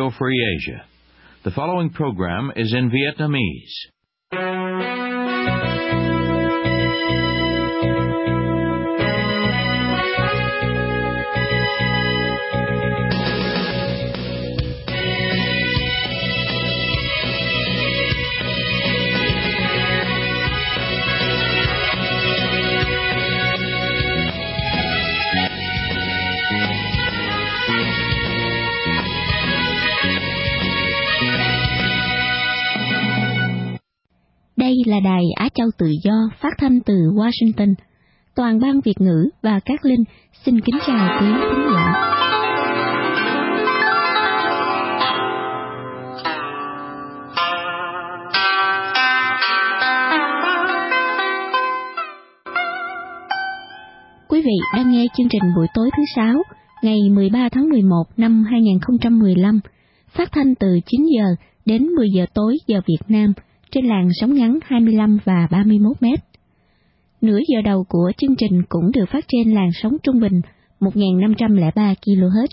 Radio Free Asia. The following program is in Vietnamese. Đây là đài Á Châu Tự Do phát thanh từ Washington. Toàn ban Việt ngữ và các linh xin kính chào quý khán giả. Quý vị đang nghe chương trình buổi tối thứ Sáu, ngày 13 tháng 11 năm 2015, phát thanh từ 9 giờ đến 10 giờ tối giờ Việt Nam, trên làn sóng ngắn 25 và 31 mét. Nửa giờ đầu của chương trình cũng được phát trên làn sóng trung bình 1.503 kHz.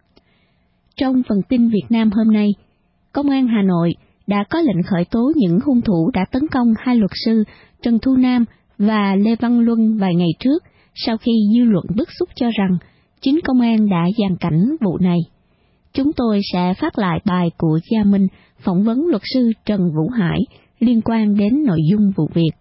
Trong phần tin Việt Nam hôm nay, Công an Hà Nội đã có lệnh khởi tố những hung thủ đã tấn công hai luật sư Trần Thu Nam và Lê Văn Luân vài ngày trước, sau khi dư luận bức xúc cho rằng chính công an đã giàn cảnh vụ này. Chúng tôi sẽ phát lại bài của Gia Minh phỏng vấn luật sư Trần Vũ Hải liên quan đến nội dung vụ việc.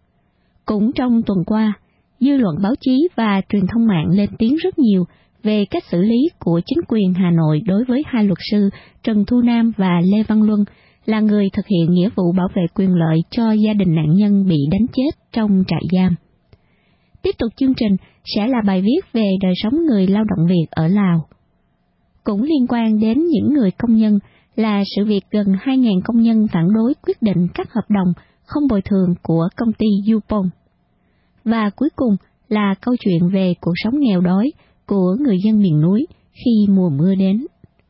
Cũng trong tuần qua, dư luận báo chí và truyền thông mạng lên tiếng rất nhiều về cách xử lý của chính quyền Hà Nội đối với hai luật sư Trần Thu Nam và Lê Văn Luân là người thực hiện nghĩa vụ bảo vệ quyền lợi cho gia đình nạn nhân bị đánh chết trong trại giam. Tiếp tục chương trình sẽ là bài viết về đời sống người lao động Việt ở Lào. Cũng liên quan đến những người công nhân là sự việc gần 2.000 công nhân phản đối quyết định cắt hợp đồng không bồi thường của công ty Yupon. Và cuối cùng là câu chuyện về cuộc sống nghèo đói của người dân miền núi khi mùa mưa đến.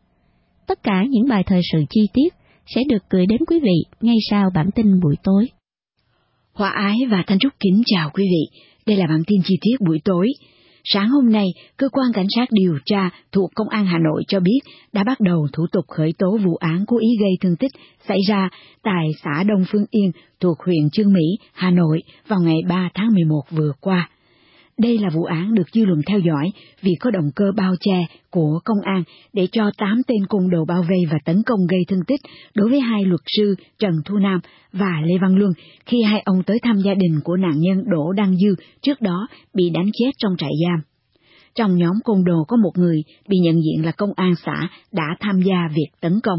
Tất cả những bài thời sự chi tiết sẽ được gửi đến quý vị ngay sau bản tin buổi tối. Hòa Ái và Thanh Trúc kính chào quý vị. Đây là bản tin chi tiết buổi tối. Sáng hôm nay, Cơ quan Cảnh sát điều tra thuộc Công an Hà Nội cho biết đã bắt đầu thủ tục khởi tố vụ án cố ý gây thương tích xảy ra tại xã Đông Phương Yên thuộc huyện Chương Mỹ, Hà Nội vào ngày 3 tháng 11 vừa qua. Đây là vụ án được dư luận theo dõi vì có động cơ bao che của công an để cho 8 tên côn đồ bao vây và tấn công gây thương tích đối với hai luật sư Trần Thu Nam và Lê Văn Luân khi hai ông tới thăm gia đình của nạn nhân Đỗ Đăng Dư trước đó bị đánh chết trong trại giam. Trong nhóm côn đồ có một người bị nhận diện là công an xã đã tham gia việc tấn công.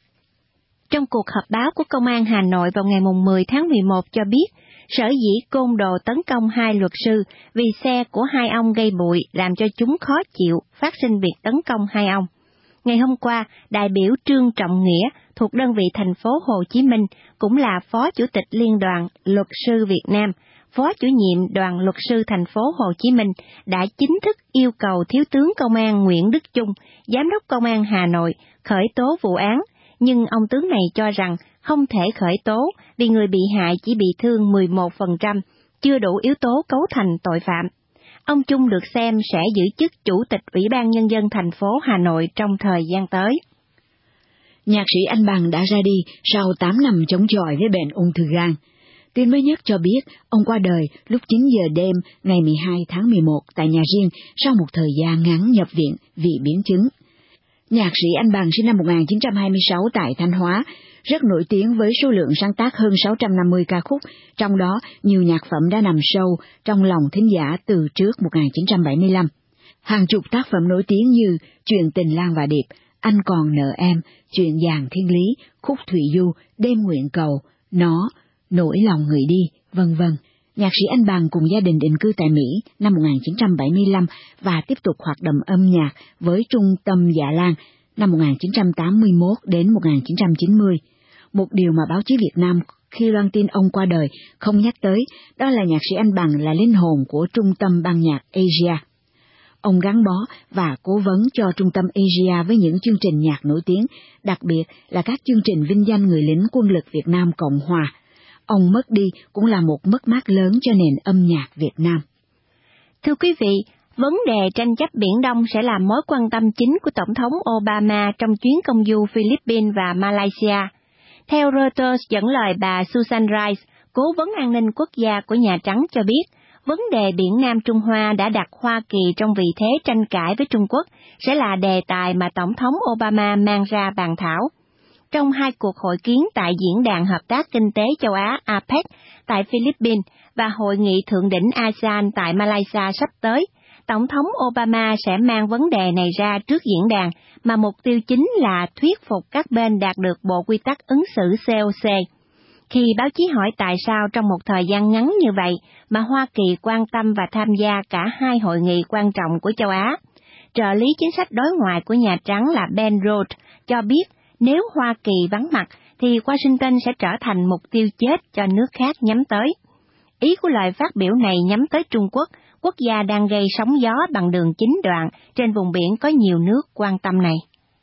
Trong cuộc họp báo của Công an Hà Nội vào ngày 10 tháng 11 cho biết, sở dĩ côn đồ tấn công hai luật sư vì xe của hai ông gây bụi làm cho chúng khó chịu, phát sinh việc tấn công hai ông. Ngày hôm qua, đại biểu Trương Trọng Nghĩa thuộc đơn vị thành phố Hồ Chí Minh, cũng là Phó Chủ tịch Liên đoàn Luật sư Việt Nam, Phó Chủ nhiệm Đoàn Luật sư thành phố Hồ Chí Minh đã chính thức yêu cầu Thiếu tướng Công an Nguyễn Đức Chung, Giám đốc Công an Hà Nội, khởi tố vụ án, nhưng ông tướng này cho rằng không thể khởi tố vì người bị hại chỉ bị thương 11%, chưa đủ yếu tố cấu thành tội phạm. Ông Chung được xem sẽ giữ chức Chủ tịch Ủy ban Nhân dân thành phố Hà Nội trong thời gian tới. Nhạc sĩ Anh Bằng đã ra đi sau 8 năm chống chọi với bệnh ung thư gan. Tin mới nhất cho biết ông qua đời lúc 9 giờ đêm ngày 12 tháng 11 tại nhà riêng sau một thời gian ngắn nhập viện vì biến chứng. Nhạc sĩ Anh Bằng sinh năm 1926 tại Thanh Hóa, rất nổi tiếng với số lượng sáng tác hơn 650 ca khúc, trong đó nhiều nhạc phẩm đã nằm sâu trong lòng thính giả từ trước 1975. Hàng chục tác phẩm nổi tiếng như Chuyện Tình Lan và Điệp, Anh Còn Nợ Em, Chuyện Giàng Thiên Lý, Khúc Thủy Du, Đêm Nguyện Cầu, Nó, Nỗi Lòng Người Đi, vân vân. Nhạc sĩ Anh Bằng cùng gia đình định cư tại Mỹ năm 1975 và tiếp tục hoạt động âm nhạc với Trung tâm Dạ Lan năm 1981 đến 1990. Một điều mà báo chí Việt Nam khi loan tin ông qua đời không nhắc tới, đó là nhạc sĩ Anh Bằng là linh hồn của Trung tâm ban nhạc Asia. Ông gắn bó và cố vấn cho Trung tâm Asia với những chương trình nhạc nổi tiếng, đặc biệt là các chương trình vinh danh người lính quân lực Việt Nam Cộng Hòa. Ông mất đi cũng là một mất mát lớn cho nền âm nhạc Việt Nam. Thưa quý vị, Vấn đề tranh chấp Biển Đông sẽ là mối quan tâm chính của Tổng thống Obama trong chuyến công du Philippines và Malaysia. Theo Reuters dẫn lời bà Susan Rice, cố vấn an ninh quốc gia của Nhà Trắng cho biết, vấn đề Biển Nam Trung Hoa đã đặt Hoa Kỳ trong vị thế tranh cãi với Trung Quốc sẽ là đề tài mà Tổng thống Obama mang ra bàn thảo. Trong 2 cuộc hội kiến tại Diễn đàn Hợp tác Kinh tế Châu Á APEC tại Philippines và Hội nghị Thượng đỉnh ASEAN tại Malaysia sắp tới, Tổng thống Obama sẽ mang vấn đề này ra trước diễn đàn, mà mục tiêu chính là thuyết phục các bên đạt được Bộ Quy tắc ứng xử COC. Khi báo chí hỏi tại sao trong một thời gian ngắn như vậy mà Hoa Kỳ quan tâm và tham gia cả 2 hội nghị quan trọng của châu Á, trợ lý chính sách đối ngoại của Nhà Trắng là Ben Rhodes cho biết nếu Hoa Kỳ vắng mặt thì Washington sẽ trở thành mục tiêu chết cho nước khác nhắm tới. Ý của lời phát biểu này nhắm tới Trung Quốc, quốc gia đang gây sóng gió bằng đường chín đoạn trên vùng biển có nhiều nước quan tâm này.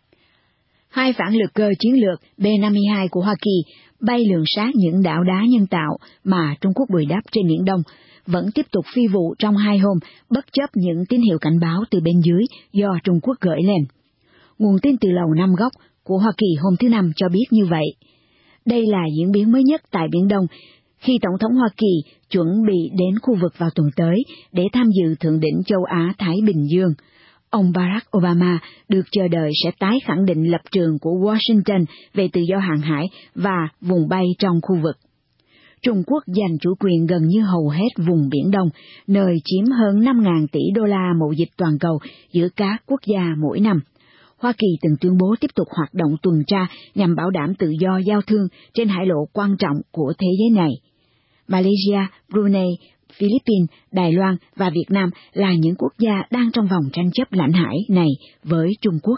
2 phản lực cơ chiến lược B-52 của Hoa Kỳ bay lường sát những đảo đá nhân tạo mà Trung Quốc bồi đắp trên Biển Đông, vẫn tiếp tục phi vụ trong 2 hôm, bất chấp những tín hiệu cảnh báo từ bên dưới do Trung Quốc gửi lên. Nguồn tin từ Lầu Năm Góc của Hoa Kỳ hôm thứ Năm cho biết như vậy. Đây là diễn biến mới nhất tại Biển Đông, khi Tổng thống Hoa Kỳ chuẩn bị đến khu vực vào tuần tới để tham dự Thượng đỉnh Châu Á-Thái Bình Dương. Ông Barack Obama được chờ đợi sẽ tái khẳng định lập trường của Washington về tự do hàng hải và vùng bay trong khu vực. Trung Quốc giành chủ quyền gần như hầu hết vùng Biển Đông, nơi chiếm hơn 5.000 tỷ đô la mậu dịch toàn cầu giữa các quốc gia mỗi năm. Hoa Kỳ từng tuyên bố tiếp tục hoạt động tuần tra nhằm bảo đảm tự do giao thương trên hải lộ quan trọng của thế giới này. Malaysia, Brunei, Philippines, Đài Loan và Việt Nam là những quốc gia đang trong vòng tranh chấp lãnh hải này với Trung Quốc.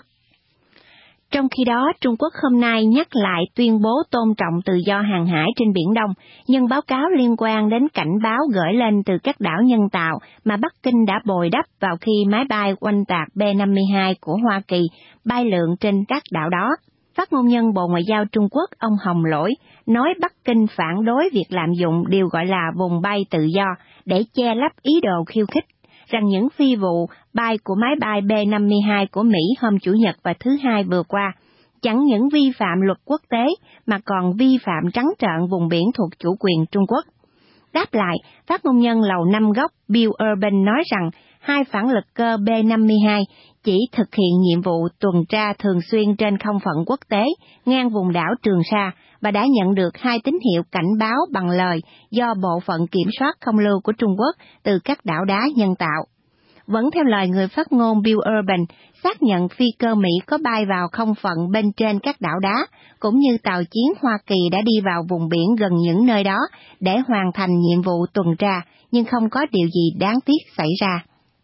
Trong khi đó, Trung Quốc hôm nay nhắc lại tuyên bố tôn trọng tự do hàng hải trên Biển Đông, nhưng báo cáo liên quan đến cảnh báo gửi lên từ các đảo nhân tạo mà Bắc Kinh đã bồi đắp vào khi máy bay oanh tạc B-52 của Hoa Kỳ bay lượn trên các đảo đó. Phát ngôn nhân Bộ Ngoại giao Trung Quốc ông Hồng Lỗi nói Bắc Kinh phản đối việc lạm dụng điều gọi là vùng bay tự do để che lấp ý đồ khiêu khích, rằng những phi vụ bay của máy bay B-52 của Mỹ hôm Chủ nhật và thứ Hai vừa qua chẳng những vi phạm luật quốc tế mà còn vi phạm trắng trợn vùng biển thuộc chủ quyền Trung Quốc. Đáp lại, phát ngôn nhân Lầu Năm Góc Bill Urban nói rằng 2 phản lực cơ B-52 chỉ thực hiện nhiệm vụ tuần tra thường xuyên trên không phận quốc tế ngang vùng đảo Trường Sa và đã nhận được 2 tín hiệu cảnh báo bằng lời do Bộ phận Kiểm soát Không lưu của Trung Quốc từ các đảo đá nhân tạo. Vẫn theo lời người phát ngôn Bill Urban, xác nhận phi cơ Mỹ có bay vào không phận bên trên các đảo đá, cũng như tàu chiến Hoa Kỳ đã đi vào vùng biển gần những nơi đó để hoàn thành nhiệm vụ tuần tra, nhưng không có điều gì đáng tiếc xảy ra.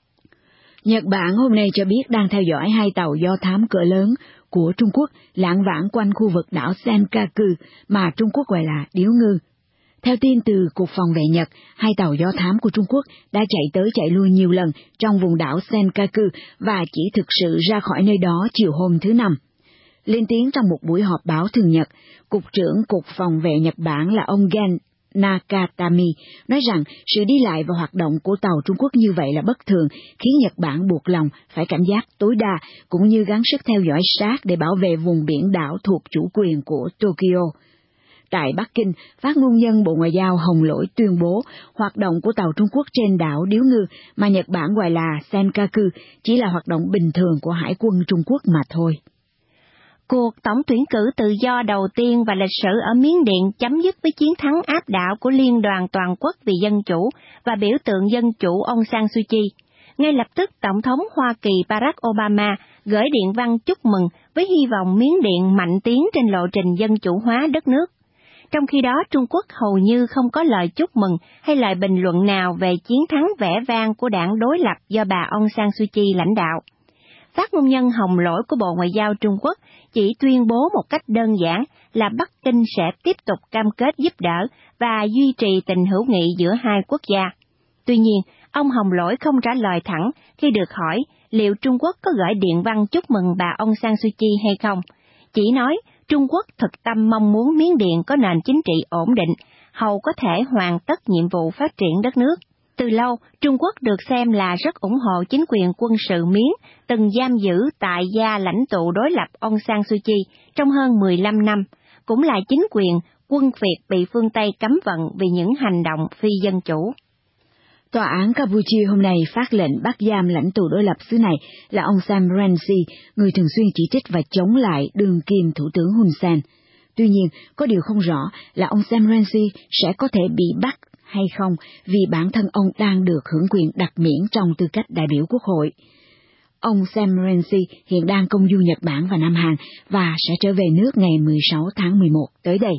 Nhật Bản hôm nay cho biết đang theo dõi 2 tàu do thám cỡ lớn của Trung Quốc lảng vảng quanh khu vực đảo Senkaku mà Trung Quốc gọi là Điếu Ngư. Theo tin từ Cục Phòng vệ Nhật, 2 tàu do thám của Trung Quốc đã chạy tới chạy lui nhiều lần trong vùng đảo Senkaku và chỉ thực sự ra khỏi nơi đó chiều hôm thứ Năm. Lên tiếng trong một buổi họp báo thường nhật, Cục trưởng Cục Phòng vệ Nhật Bản là ông Gen Nakatami nói rằng sự đi lại và hoạt động của tàu Trung Quốc như vậy là bất thường, khiến Nhật Bản buộc lòng phải cảnh giác tối đa cũng như gắng sức theo dõi sát để bảo vệ vùng biển đảo thuộc chủ quyền của Tokyo. Tại Bắc Kinh, phát ngôn nhân Bộ Ngoại giao Hồng Lỗi tuyên bố hoạt động của tàu Trung Quốc trên đảo Điếu Ngư mà Nhật Bản gọi là Senkaku chỉ là hoạt động bình thường của Hải quân Trung Quốc mà thôi. Cuộc tổng tuyển cử tự do đầu tiên và lịch sử ở Miến Điện chấm dứt với chiến thắng áp đảo của Liên đoàn Toàn quốc vì Dân chủ và biểu tượng dân chủ Aung San Suu Kyi. Ngay lập tức, Tổng thống Hoa Kỳ Barack Obama gửi điện văn chúc mừng với hy vọng Miến Điện mạnh tiến trên lộ trình dân chủ hóa đất nước. Trong khi đó, Trung Quốc hầu như không có lời chúc mừng hay lời bình luận nào về chiến thắng vẻ vang của đảng đối lập do bà Aung San Suu Kyi lãnh đạo. Phát ngôn nhân Hồng Lỗi của Bộ Ngoại giao Trung Quốc chỉ tuyên bố một cách đơn giản là Bắc Kinh sẽ tiếp tục cam kết giúp đỡ và duy trì tình hữu nghị giữa 2 quốc gia. Tuy nhiên, ông Hồng Lỗi không trả lời thẳng khi được hỏi liệu Trung Quốc có gửi điện văn chúc mừng bà Aung San Suu Kyi hay không. Chỉ nói Trung Quốc thực tâm mong muốn Miến Điện có nền chính trị ổn định, hầu có thể hoàn tất nhiệm vụ phát triển đất nước. Từ lâu, Trung Quốc được xem là rất ủng hộ chính quyền quân sự Miến, từng giam giữ tại gia lãnh tụ đối lập Aung San Suu Kyi trong hơn 15 năm, cũng là chính quyền quân Việt bị phương Tây cấm vận vì những hành động phi dân chủ. Tòa án Campuchia hôm nay phát lệnh bắt giam lãnh tụ đối lập xứ này là ông Sam Rainsy, người thường xuyên chỉ trích và chống lại đương kim Thủ tướng Hun Sen. Tuy nhiên, có điều không rõ là ông Sam Rainsy sẽ có thể bị bắt hay không vì bản thân ông đang được hưởng quyền đặc miễn trong tư cách đại biểu Quốc hội. Ông Sam Rainsy hiện đang công du Nhật Bản và Nam Hàn và sẽ trở về nước ngày 16 tháng 11 tới đây.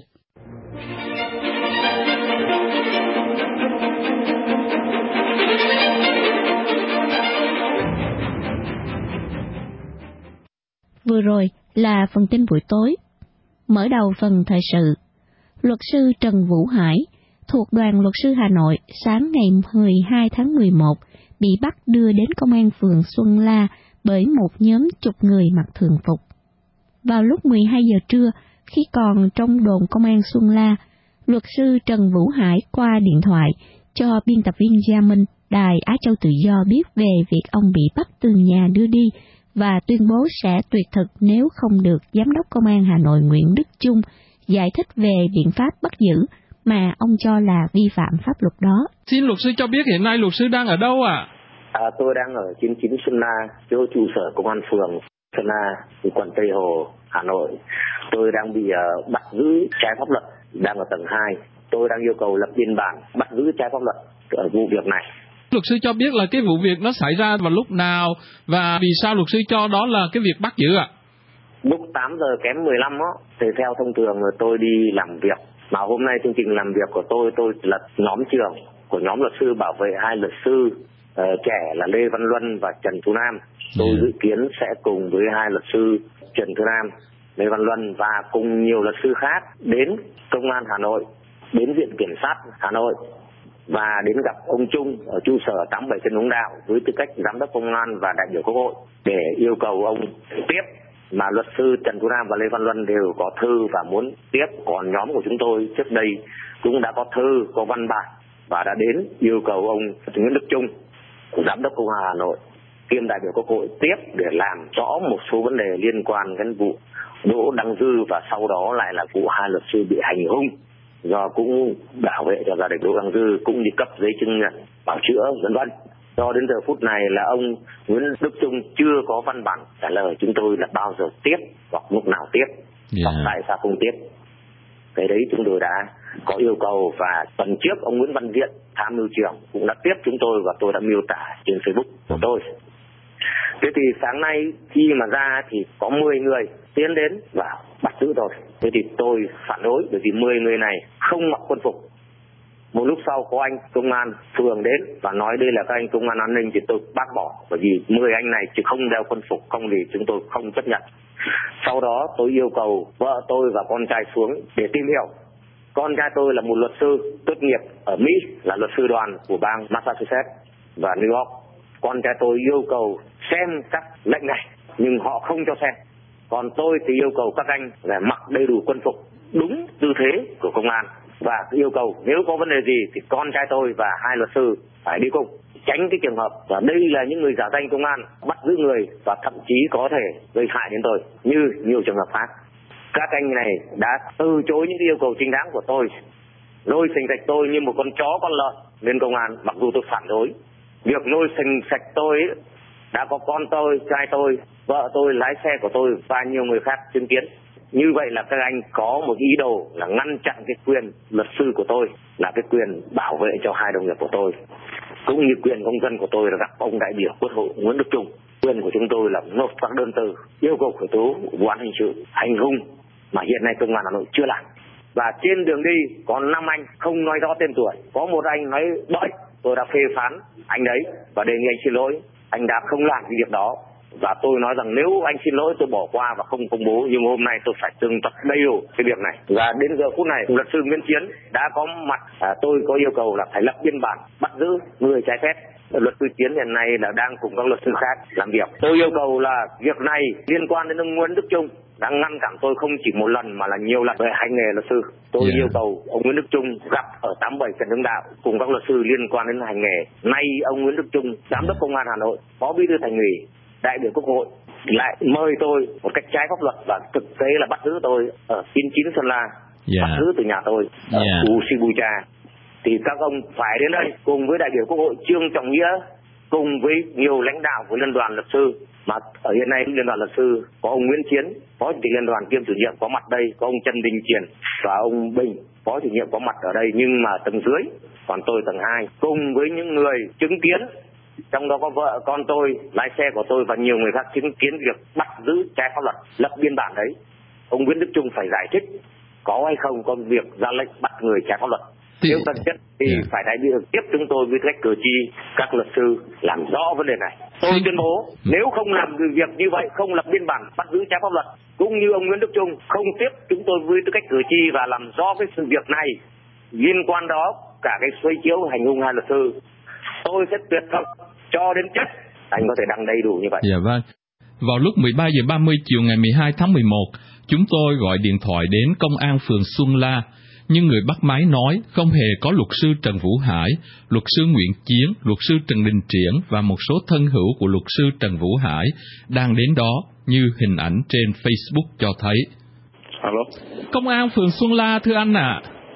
Vừa rồi là phần tin buổi tối. Mở đầu phần thời sự, luật sư Trần Vũ Hải thuộc đoàn luật sư Hà Nội sáng ngày 12 tháng 11 bị bắt đưa đến công an phường Xuân La bởi một nhóm chục người mặc thường phục. Vào lúc 12 giờ trưa, khi còn trong đồn công an Xuân La, luật sư Trần Vũ Hải qua điện thoại cho biên tập viên Gia Minh, Đài Á Châu Tự Do biết về việc ông bị bắt từ nhà đưa đi và tuyên bố sẽ tuyệt thực nếu không được Giám đốc Công an Hà Nội Nguyễn Đức Chung giải thích về biện pháp bắt giữ mà ông cho là vi phạm pháp luật đó. Xin luật sư cho biết hiện nay luật sư đang ở đâu ạ? Tôi đang ở 99 Xuân La, chỗ trụ sở công an phường Xuân La, quận Tây Hồ, Hà Nội. Tôi đang bị bắt giữ trái pháp luật, đang ở tầng 2. Tôi đang yêu cầu lập biên bản bắt giữ trái pháp luật ở vụ việc này. Luật sư cho biết là cái vụ việc nó xảy ra vào lúc nào và vì sao luật sư cho đó là cái việc bắt giữ ạ? Lúc 8 giờ kém 15 đó, thì theo thông thường là tôi đi làm việc. Mà hôm nay chương trình làm việc của tôi là nhóm trưởng của nhóm luật sư bảo vệ hai luật sư trẻ là Lê Văn Luân và Trần Thu Nam. Tôi dự kiến sẽ cùng với hai luật sư Trần Thu Nam, Lê Văn Luân và cùng nhiều luật sư khác đến Công an Hà Nội, đến Viện Kiểm sát Hà Nội và đến gặp ông Trung ở trụ sở 87 Trần Hưng Đạo với tư cách giám đốc công an và đại biểu Quốc hội để yêu cầu ông tiếp. Mà luật sư Trần Thu Nam và Lê Văn Luân đều có thư và muốn tiếp, còn nhóm của chúng tôi trước đây cũng đã có thư, có văn bản và đã đến yêu cầu ông Nguyễn Đức Chung, giám đốc công an Hà Nội kiêm đại biểu Quốc hội tiếp để làm rõ một số vấn đề liên quan đến vụ Đỗ Đăng Dư và sau đó lại là vụ hai luật sư bị hành hung do cũng bảo vệ cho gia đình Đỗ Đăng Dư cũng như cấp giấy chứng nhận bảo chữa vân vân. Cho đến giờ phút này là ông Nguyễn Đức Chung chưa có văn bản trả lời chúng tôi là bao giờ tiếp hoặc lúc nào tiếp hoặc tại sao không tiếp. Cái đấy chúng tôi đã có yêu cầu và tuần trước ông Nguyễn Văn Viện, tham mưu trưởng cũng đã tiếp chúng tôi và tôi đã miêu tả trên Facebook của tôi. Thế thì sáng nay khi mà ra thì có 10 người tiến đến và bắt giữ tôi. Thế thì tôi phản đối bởi vì 10 người này không mặc quân phục. Một lúc sau có anh công an phường đến và nói đây là các anh công an an ninh thì tôi bác bỏ bởi vì 10 anh này chứ không đeo quân phục, không thì chúng tôi không chấp nhận. Sau đó tôi yêu cầu vợ tôi và con trai xuống để tìm hiểu. Con trai tôi là một luật sư tốt nghiệp ở Mỹ, là luật sư đoàn của bang Massachusetts và New York. Con trai tôi yêu cầu xem các lệnh này nhưng họ không cho xem. Còn tôi thì yêu cầu các anh là mặc đầy đủ quân phục đúng tư thế của công an và yêu cầu nếu có vấn đề gì thì con trai tôi và hai luật sư phải đi cùng, tránh cái trường hợp và đây là những người giả danh công an bắt giữ người và thậm chí có thể gây hại đến tôi như nhiều trường hợp khác. Các anh này đã từ chối những yêu cầu chính đáng của tôi, lôi sình sạch tôi như một con chó con lợn lên công an, mặc dù tôi phản đối. Việc lôi sình sạch tôi đã có con tôi, trai tôi, vợ tôi, lái xe của tôi và nhiều người khác chứng kiến. Như vậy là các anh có một ý đồ là ngăn chặn cái quyền luật sư của tôi, là cái quyền bảo vệ cho hai đồng nghiệp của tôi, cũng như quyền công dân của tôi là gặp ông đại biểu Quốc hội Nguyễn Đức Chung. Quyền của chúng tôi là nộp các đơn từ yêu cầu khởi tố vụ án hình sự hành hung mà hiện nay công an Hà Nội chưa làm. Và trên đường đi có 5 anh không nói rõ tên tuổi, có một anh nói bậy, tôi đã phê phán anh đấy và đề nghị anh xin lỗi, anh đã không làm cái việc đó. Và tôi nói rằng nếu anh xin lỗi tôi bỏ qua và không công bố, nhưng hôm nay tôi phải tường tận đầy đủ cái việc này. Và đến giờ phút này luật sư Nguyễn Chiến đã có mặt, tôi có yêu cầu là phải lập biên bản bắt giữ người trái phép luật sư Chiến hiện nay là đang cùng các luật sư khác làm việc. Tôi yêu cầu là việc này liên quan đến ông Nguyễn Đức Chung đang ngăn cản tôi không chỉ một lần mà là nhiều lần về hành nghề luật sư. Tôi yêu cầu ông Nguyễn Đức Chung gặp ở 87 Trần Hưng Đạo cùng các luật sư liên quan đến hành nghề. Nay ông Nguyễn Đức Chung, giám đốc công an Hà Nội, phó bí thư Thành ủy, đại biểu Quốc hội lại mời tôi một cách trái pháp luật và thực tế là bắt giữ tôi ở 99 Sơn La, bắt giữ từ nhà tôi ở khu Sibucha. Thì các ông phải đến đây cùng với đại biểu Quốc hội Trương Trọng Nghĩa, cùng với nhiều lãnh đạo của Liên đoàn luật sư, mà ở hiện nay Liên đoàn luật sư có ông Nguyễn Chiến, phó chủ tịch Liên đoàn kiêm chủ nhiệm có mặt đây, có ông Trần Đình Triển và ông Bình, phó chủ nhiệm có mặt ở đây, nhưng mà tầng dưới, còn tôi tầng 2, cùng với những người chứng kiến, trong đó có vợ con tôi, lái xe của tôi và nhiều người khác chứng kiến việc bắt giữ trái pháp luật, lập biên bản đấy. Ông Nguyễn Đức Chung phải giải thích có hay không có việc ra lệnh bắt người trái pháp luật. Nếu cần thiết thì phải đại biểu tiếp chúng tôi với cách cử tri, các luật sư làm rõ vấn đề này. Tôi tuyên bố nếu không làm việc như vậy, không lập biên bản bắt giữ trái pháp luật, cũng như ông Nguyễn Đức Chung không tiếp chúng tôi với tư cách cử tri và làm rõ cái sự việc này liên quan đó cả cái xoay chiếu hành hung hai luật sư, tôi sẽ tuyệt thực cho đến chết. Anh có thể đăng đầy đủ như vậy. Dạ vâng. Vào lúc 13 giờ 30 chiều ngày 12 tháng 11, chúng tôi gọi điện thoại đến công an phường Xuân La, nhưng người bắt máy nói không hề có luật sư Trần Vũ Hải, luật sư Nguyễn Chiến, luật sư Trần Đình Triển và một số thân hữu của luật sư Trần Vũ Hải đang đến đó như hình ảnh trên Facebook cho thấy. Alo. Công an phường Xuân La thưa anh ạ.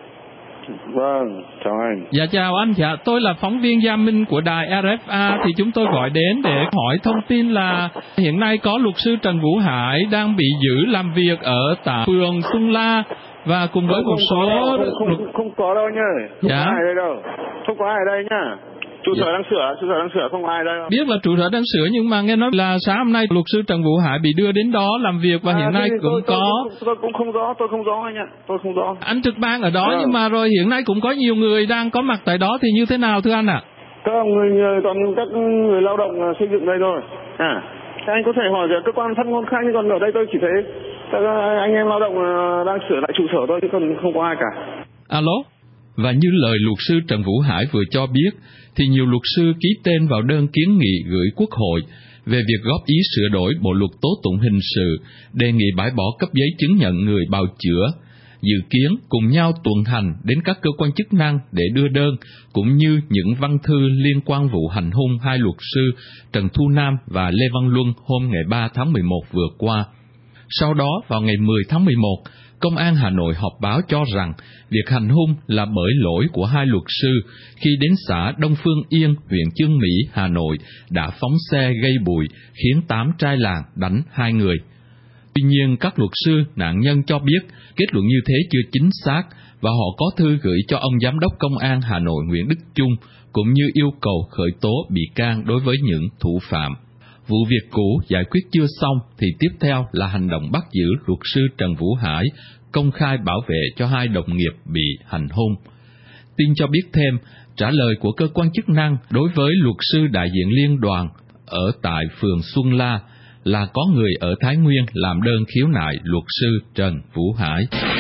Vâng, chào anh. Dạ chào anh, dạ tôi là phóng viên Gia Minh của đài RFA, thì chúng tôi gọi đến để hỏi thông tin là hiện nay có luật sư Trần Vũ Hải đang bị giữ làm việc ở tại phường Xuân La và cùng với một số không có đâu nhá. Không có ai đây đâu. Không có ai đây nhá. Trụ sở đang sửa, không có ai đây đâu. Biết là trụ sở đang sửa, nhưng mà nghe nói là sáng hôm nay luật sư Trần Vũ Hải bị đưa đến đó làm việc và hiện nay cũng tôi cũng không rõ anh ạ. Tôi không rõ. Anh trực ban ở đó nhưng mà rồi hiện nay cũng có nhiều người đang có mặt tại đó thì như thế nào thưa anh ạ? Các người toàn các người lao động xây dựng đây thôi. Anh có thể hỏi cơ quan phát ngôn khác, nhưng còn ở đây tôi chỉ thấy các anh em lao động đang sửa lại trụ sở thôi chứ còn không có ai cả. Alo? Và như lời luật sư Trần Vũ Hải vừa cho biết, thì nhiều luật sư ký tên vào đơn kiến nghị gửi Quốc hội về việc góp ý sửa đổi Bộ luật tố tụng hình sự, đề nghị bãi bỏ cấp giấy chứng nhận người bào chữa, dự kiến cùng nhau tuần hành đến các cơ quan chức năng để đưa đơn, cũng như những văn thư liên quan vụ hành hung hai luật sư Trần Thu Nam và Lê Văn Luân hôm ngày 3 tháng 11 vừa qua. Sau đó, vào ngày 10 tháng 11, Công an Hà Nội họp báo cho rằng việc hành hung là bởi lỗi của hai luật sư khi đến xã Đông Phương Yên, huyện Chương Mỹ, Hà Nội đã phóng xe gây bụi khiến 8 trai làng đánh 2 người. Tuy nhiên, các luật sư nạn nhân cho biết kết luận như thế chưa chính xác và họ có thư gửi cho ông Giám đốc Công an Hà Nội Nguyễn Đức Chung cũng như yêu cầu khởi tố bị can đối với những thủ phạm. Vụ việc cũ giải quyết chưa xong thì tiếp theo là hành động bắt giữ luật sư Trần Vũ Hải, công khai bảo vệ cho hai đồng nghiệp bị hành hung. Tin cho biết thêm, trả lời của cơ quan chức năng đối với luật sư đại diện liên đoàn ở tại phường Xuân La là có người ở Thái Nguyên làm đơn khiếu nại luật sư Trần Vũ Hải.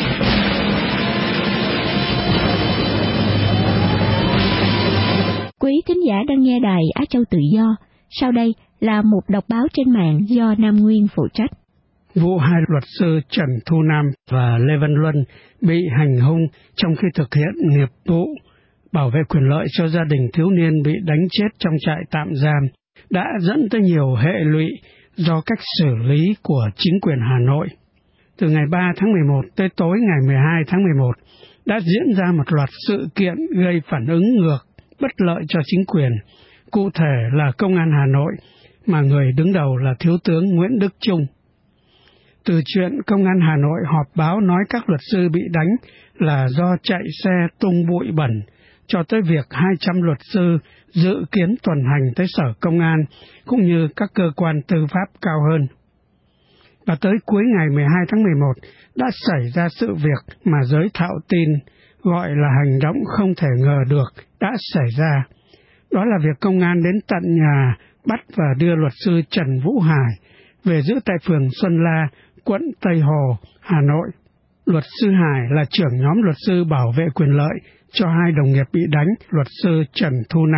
Quý thính giả đang nghe đài Á Châu Tự Do. Sau đây là một đọc báo trên mạng do Nam Nguyên phụ trách. Vụ hai luật sư Trần Thu Nam và Lê Văn Luân bị hành hung trong khi thực hiện nghiệp vụ bảo vệ quyền lợi cho gia đình thiếu niên bị đánh chết trong trại tạm giam đã dẫn tới nhiều hệ lụy do cách xử lý của chính quyền Hà Nội. Từ ngày 3 tháng 11 tới tối ngày 12 tháng 11 đã diễn ra một loạt sự kiện gây phản ứng ngược, bất lợi cho chính quyền, cụ thể là Công an Hà Nội, mà người đứng đầu là Thiếu tướng Nguyễn Đức Chung. Từ chuyện Công an Hà Nội họp báo nói các luật sư bị đánh là do chạy xe tung bụi bẩn, cho tới việc 200 luật sư dự kiến tuần hành tới Sở Công an cũng như các cơ quan tư pháp cao hơn. Và tới cuối ngày 12 tháng 11 đã xảy ra sự việc mà giới thạo tin gọi là hành động không thể ngờ được đã xảy ra. Đó là việc công an đến tận nhà bắt và đưa luật sư Trần Vũ Hải về giữ tại phường Xuân La, quận Tây Hồ, Hà Nội. Luật sư Hải là trưởng nhóm luật sư bảo vệ quyền lợi cho hai đồng nghiệp bị đánh, luật sư Trần Thu Nam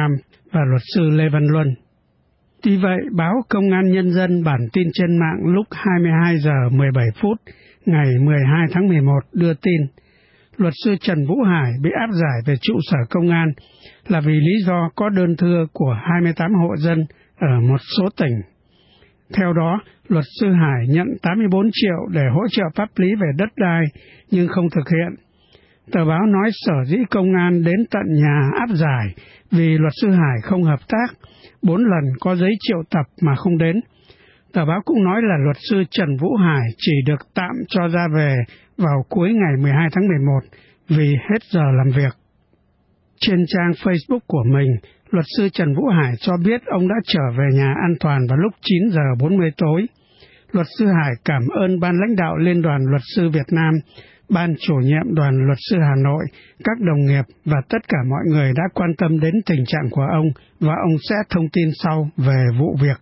và luật sư Lê Văn Luân. Tuy vậy, báo Công an Nhân dân bản tin trên mạng lúc 22 giờ 17 phút ngày 12 tháng 11 đưa tin, luật sư Trần Vũ Hải bị áp giải về trụ sở công an là vì lý do có đơn thư của 28 hộ dân ở một số tỉnh. Theo đó, luật sư Hải nhận 84 triệu để hỗ trợ pháp lý về đất đai nhưng không thực hiện. Tờ báo nói sở dĩ công an đến tận nhà áp giải vì luật sư Hải không hợp tác, 4 lần có giấy triệu tập mà không đến. Tờ báo cũng nói là luật sư Trần Vũ Hải chỉ được tạm cho ra về vào cuối ngày 12 tháng 11 vì hết giờ làm việc. Trên trang Facebook của mình, luật sư Trần Vũ Hải cho biết ông đã trở về nhà an toàn vào lúc 9 giờ 40 tối. Luật sư Hải cảm ơn Ban lãnh đạo Liên đoàn Luật sư Việt Nam, Ban chủ nhiệm Đoàn Luật sư Hà Nội, các đồng nghiệp và tất cả mọi người đã quan tâm đến tình trạng của ông và ông sẽ thông tin sau về vụ việc.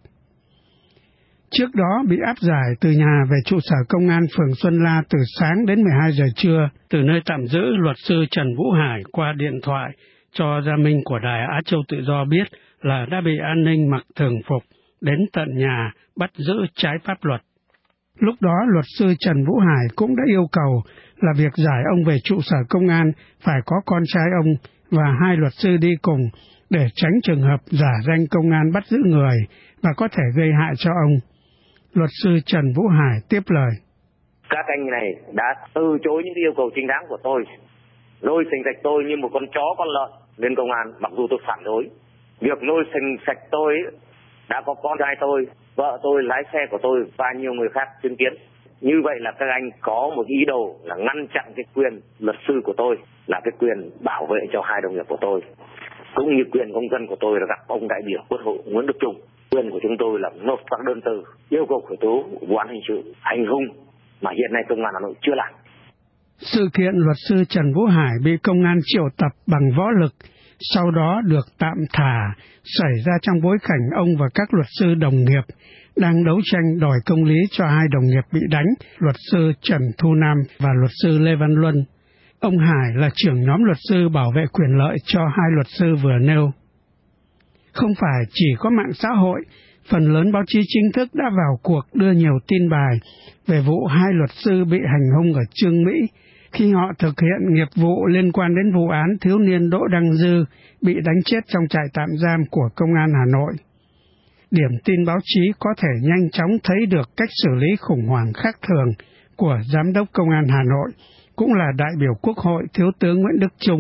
Trước đó bị áp giải từ nhà về trụ sở công an phường Xuân La từ sáng đến 12 giờ trưa, từ nơi tạm giữ, luật sư Trần Vũ Hải qua điện thoại cho Gia Minh của Đài Á Châu Tự Do biết là đã bị an ninh mặc thường phục đến tận nhà bắt giữ trái pháp luật. Lúc đó, luật sư Trần Vũ Hải cũng đã yêu cầu là việc giải ông về trụ sở công an phải có con trai ông và 2 luật sư đi cùng để tránh trường hợp giả danh công an bắt giữ người và có thể gây hại cho ông. Luật sư Trần Vũ Hải tiếp lời. Các anh này đã từ chối những yêu cầu chính đáng của tôi, lôi sình sạch tôi như một con chó con lợn lên công an, mặc dù tôi phản đối. Việc lôi sình sạch tôi đã có con trai tôi, vợ tôi, lái xe của tôi và nhiều người khác chứng kiến. Như vậy là các anh có một ý đồ là ngăn chặn cái quyền luật sư của tôi, là cái quyền bảo vệ cho 2 đồng nghiệp của tôi, cũng như quyền công dân của tôi là gặp ông đại biểu Quốc hội Nguyễn Đức Chung. Quyền của chúng tôi là nộp các đơn từ yêu cầu khởi tố vụ án hình sự hành hung mà hiện nay công an Hà Nội chưa làm. Sự kiện luật sư Trần Vũ Hải bị công an triệu tập bằng võ lực, sau đó được tạm thả, xảy ra trong bối cảnh ông và các luật sư đồng nghiệp đang đấu tranh đòi công lý cho 2 đồng nghiệp bị đánh, luật sư Trần Thu Nam và luật sư Lê Văn Luân. Ông Hải là trưởng nhóm luật sư bảo vệ quyền lợi cho 2 luật sư vừa nêu. Không phải chỉ có mạng xã hội, phần lớn báo chí chính thức đã vào cuộc đưa nhiều tin bài về vụ 2 luật sư bị hành hung ở Chương Mỹ khi họ thực hiện nghiệp vụ liên quan đến vụ án thiếu niên Đỗ Đăng Dư bị đánh chết trong trại tạm giam của Công an Hà Nội. Điểm tin báo chí có thể nhanh chóng thấy được cách xử lý khủng hoảng khác thường của Giám đốc Công an Hà Nội, cũng là đại biểu Quốc hội Thiếu tướng Nguyễn Đức Chung.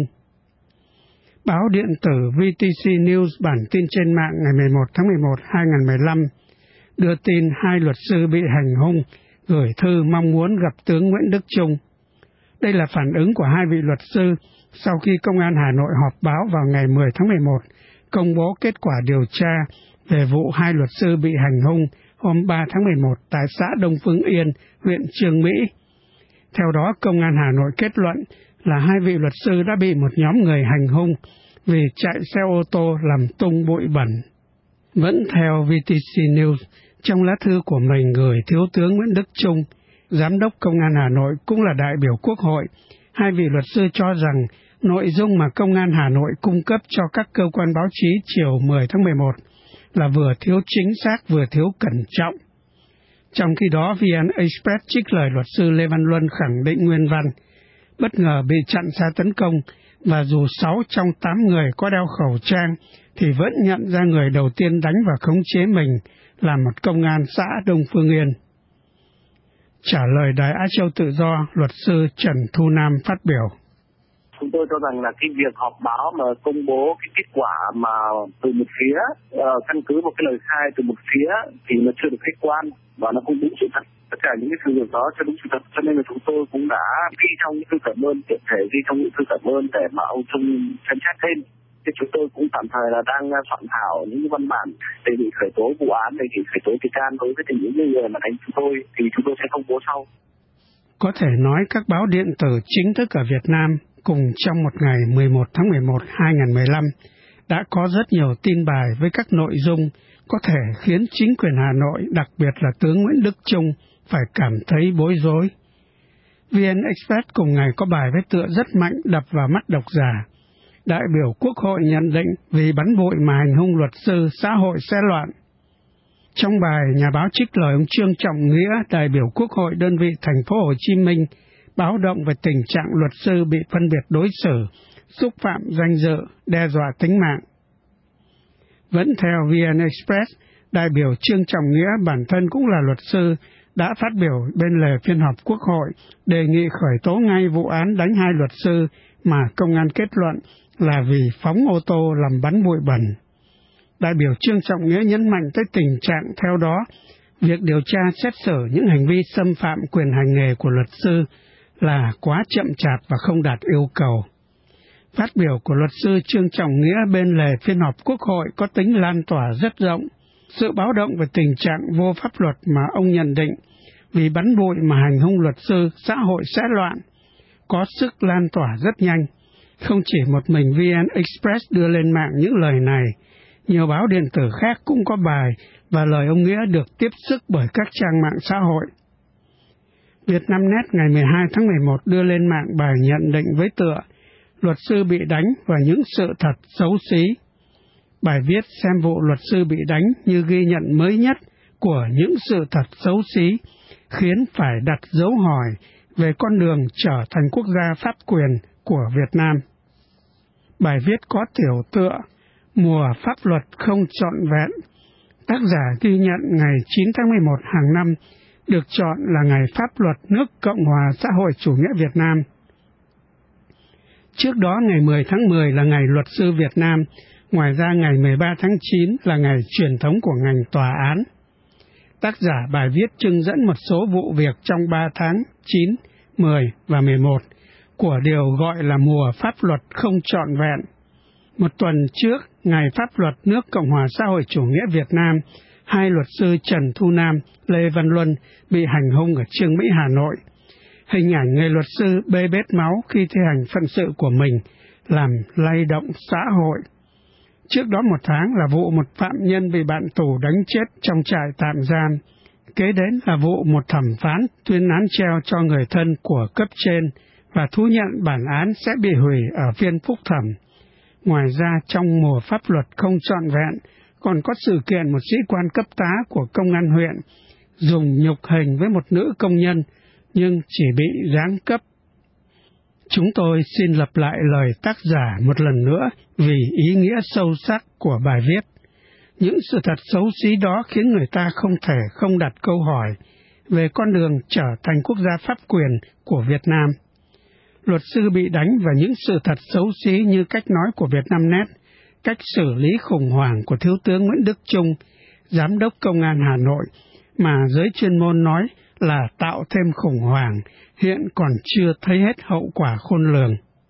Báo điện tử VTC News bản tin trên mạng ngày 11 tháng 11 2015 đưa tin 2 luật sư bị hành hung gửi thư mong muốn gặp tướng Nguyễn Đức Chung. Đây là phản ứng của 2 vị luật sư sau khi Công an Hà Nội họp báo vào ngày 10 tháng 11 công bố kết quả điều tra về vụ 2 luật sư bị hành hung hôm 3 tháng 11 tại xã Đông Phương Yên, huyện Chương Mỹ. Theo đó, Công an Hà Nội kết luận là 2 vị luật sư đã bị một nhóm người hành hung vì chạy xe ô tô làm tung bụi bẩn. Vẫn theo VTC News, trong lá thư của mình gửi Thiếu tướng Nguyễn Đức Chung, Giám đốc Công an Hà Nội cũng là đại biểu Quốc hội, 2 vị luật sư cho rằng nội dung mà Công an Hà Nội cung cấp cho các cơ quan báo chí chiều 10 tháng 11 là vừa thiếu chính xác vừa thiếu cẩn trọng. Trong khi đó, VN Express trích lời luật sư Lê Văn Luân khẳng định nguyên văn, bất ngờ bị chặn xa tấn công và dù 6 trong 8 người có đeo khẩu trang thì vẫn nhận ra người đầu tiên đánh và khống chế mình là một công an xã Đông Phương Yên. Trả lời Đài Á Châu Tự Do, luật sư Trần Thu Nam phát biểu. Chúng tôi cho rằng là cái việc họp báo mà công bố cái kết quả mà từ một phía, căn cứ vào cái lời khai từ một phía thì nó chưa được khách quan và nó không đúng sự thật. Tất cả những cái sự việc đó chưa đúng sự thật, cho nên là chúng tôi cũng đã ghi trong những thư cảm ơn, tiện thể ghi trong những thư cảm ơn để mà ông Trung xem xét thêm. Thì chúng tôi cũng tạm thời là đang soạn thảo những văn bản đề nghị khởi tố vụ án, đề nghị khởi tố bị can đối với những người mà đánh chúng tôi thì chúng tôi sẽ công bố sau. Có thể nói các báo điện tử chính thức ở Việt Nam cùng trong một ngày 11 tháng 11 2015 đã có rất nhiều tin bài với các nội dung có thể khiến chính quyền Hà Nội, đặc biệt là tướng Nguyễn Đức Chung, phải cảm thấy bối rối. VN Express cùng ngày có bài với tựa rất mạnh đập vào mắt độc giả. đại biểu Quốc hội nhận định vì bắn bụi mà hành hung luật sư, xã hội sẽ loạn. Trong bài, nhà báo trích lời ông Trương Trọng Nghĩa, đại biểu Quốc hội đơn vị thành phố Hồ Chí Minh, báo động về tình trạng luật sư bị phân biệt đối xử, xúc phạm danh dự, đe dọa tính mạng. Vẫn theo VN Express, đại biểu Trương Trọng Nghĩa, bản thân cũng là luật sư, đã phát biểu bên lề phiên họp Quốc hội, đề nghị khởi tố ngay vụ án đánh 2 luật sư mà công an kết luận là vì phóng ô tô làm bắn bụi bẩn. Đại biểu Trương Trọng Nghĩa nhấn mạnh tới tình trạng theo đó, việc điều tra xét xử những hành vi xâm phạm quyền hành nghề của luật sư là quá chậm chạp và không đạt yêu cầu. Phát biểu của luật sư Trương Trọng Nghĩa bên lề phiên họp Quốc hội có tính lan tỏa rất rộng. Sự báo động về tình trạng vô pháp luật mà ông nhận định vì bắn bụi mà hành hung luật sư, xã hội sẽ loạn, có sức lan tỏa rất nhanh. Không chỉ một mình VN Express đưa lên mạng những lời này, nhiều báo điện tử khác cũng có bài và lời ông Nghĩa được tiếp sức bởi các trang mạng xã hội. Vietnamnet ngày 12 tháng 11 đưa lên mạng bài nhận định với tựa Luật sư bị đánh và những sự thật xấu xí. Bài viết xem vụ luật sư bị đánh như ghi nhận mới nhất của những sự thật xấu xí, khiến phải đặt dấu hỏi về con đường trở thành quốc gia pháp quyền của Việt Nam. Bài viết có tiểu tựa Mùa pháp luật không trọn vẹn. Tác giả ghi nhận ngày 9 tháng 11 hàng năm được chọn là ngày pháp luật nước Cộng hòa xã hội chủ nghĩa Việt Nam. Trước đó ngày 10 tháng 10 là ngày luật sư Việt Nam, ngoài ra ngày 13 tháng 9 là ngày truyền thống của ngành tòa án. Tác giả bài viết trưng dẫn một số vụ việc trong 3 tháng 9, 10 và 11 của điều gọi là mùa pháp luật không trọn vẹn. Một tuần trước, ngày pháp luật nước Cộng hòa xã hội chủ nghĩa Việt Nam, 2 luật sư Trần Thu Nam, Lê Văn Luân bị hành hung ở Chương Mỹ, Hà Nội. Hình ảnh người luật sư bê bết máu khi thi hành phận sự của mình làm lay động xã hội. Trước đó 1 tháng là vụ một phạm nhân bị bạn tù đánh chết trong trại tạm giam. Kế đến là vụ một thẩm phán tuyên án treo cho người thân của cấp trên và thú nhận bản án sẽ bị hủy ở phiên phúc thẩm. Ngoài ra, trong mùa pháp luật không trọn vẹn, còn có sự kiện một sĩ quan cấp tá của công an huyện dùng nhục hình với một nữ công nhân, nhưng chỉ bị giáng cấp. Chúng tôi xin lặp lại lời tác giả một lần nữa vì ý nghĩa sâu sắc của bài viết. Những sự thật xấu xí đó khiến người ta không thể không đặt câu hỏi về con đường trở thành quốc gia pháp quyền của Việt Nam. Luật sư bị đánh và những sự thật xấu xí như cách nói của Vietnamnet, cách xử lý khủng hoảng của Thiếu tướng Nguyễn Đức Chung, Giám đốc Công an Hà Nội, mà giới chuyên môn nói là tạo thêm khủng hoảng, hiện còn chưa thấy hết hậu quả khôn lường.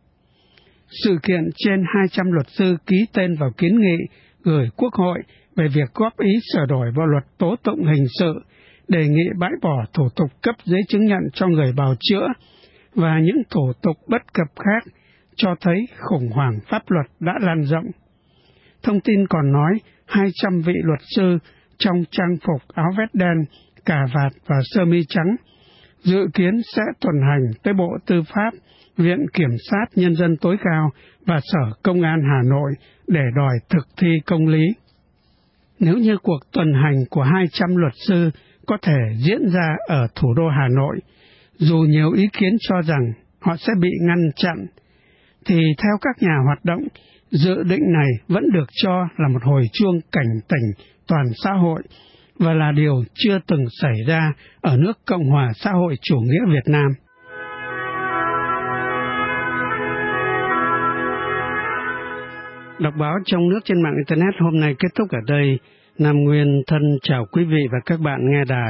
Sự kiện trên 200 luật sư ký tên vào kiến nghị gửi Quốc hội về việc góp ý sửa đổi vào luật tố tụng hình sự, đề nghị bãi bỏ thủ tục cấp giấy chứng nhận cho người bào chữa và những thủ tục bất cập khác, cho thấy khủng hoảng pháp luật đã lan rộng. Thông tin còn nói 200 vị luật sư trong trang phục áo vest đen, cà vạt và sơ mi trắng dự kiến sẽ tuần hành tới Bộ Tư pháp, Viện Kiểm sát Nhân dân tối cao và Sở Công an Hà Nội để đòi thực thi công lý. Nếu như cuộc tuần hành của 200 luật sư có thể diễn ra ở thủ đô Hà Nội, dù nhiều ý kiến cho rằng họ sẽ bị ngăn chặn, thì theo các nhà hoạt động, dự định này vẫn được cho là một hồi chuông cảnh tỉnh toàn xã hội và là điều chưa từng xảy ra ở nước Cộng hòa xã hội chủ nghĩa Việt Nam. Đọc báo trong nước trên mạng Internet hôm nay kết thúc ở đây. Nam Nguyên thân chào quý vị và các bạn nghe đài.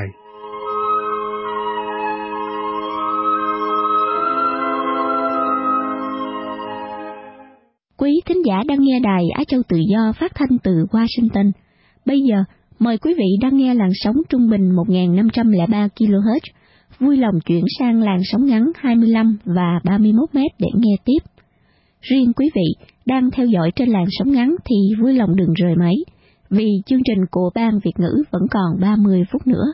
Quý thính giả đang nghe đài Á Châu Tự Do phát thanh từ Washington. Bây giờ, mời quý vị đang nghe làn sóng trung bình 1.503 kHz. Vui lòng chuyển sang làn sóng ngắn 25 và 31 m để nghe tiếp. Riêng quý vị đang theo dõi trên làn sóng ngắn thì vui lòng đừng rời máy, vì chương trình của Ban Việt ngữ vẫn còn 30 phút nữa.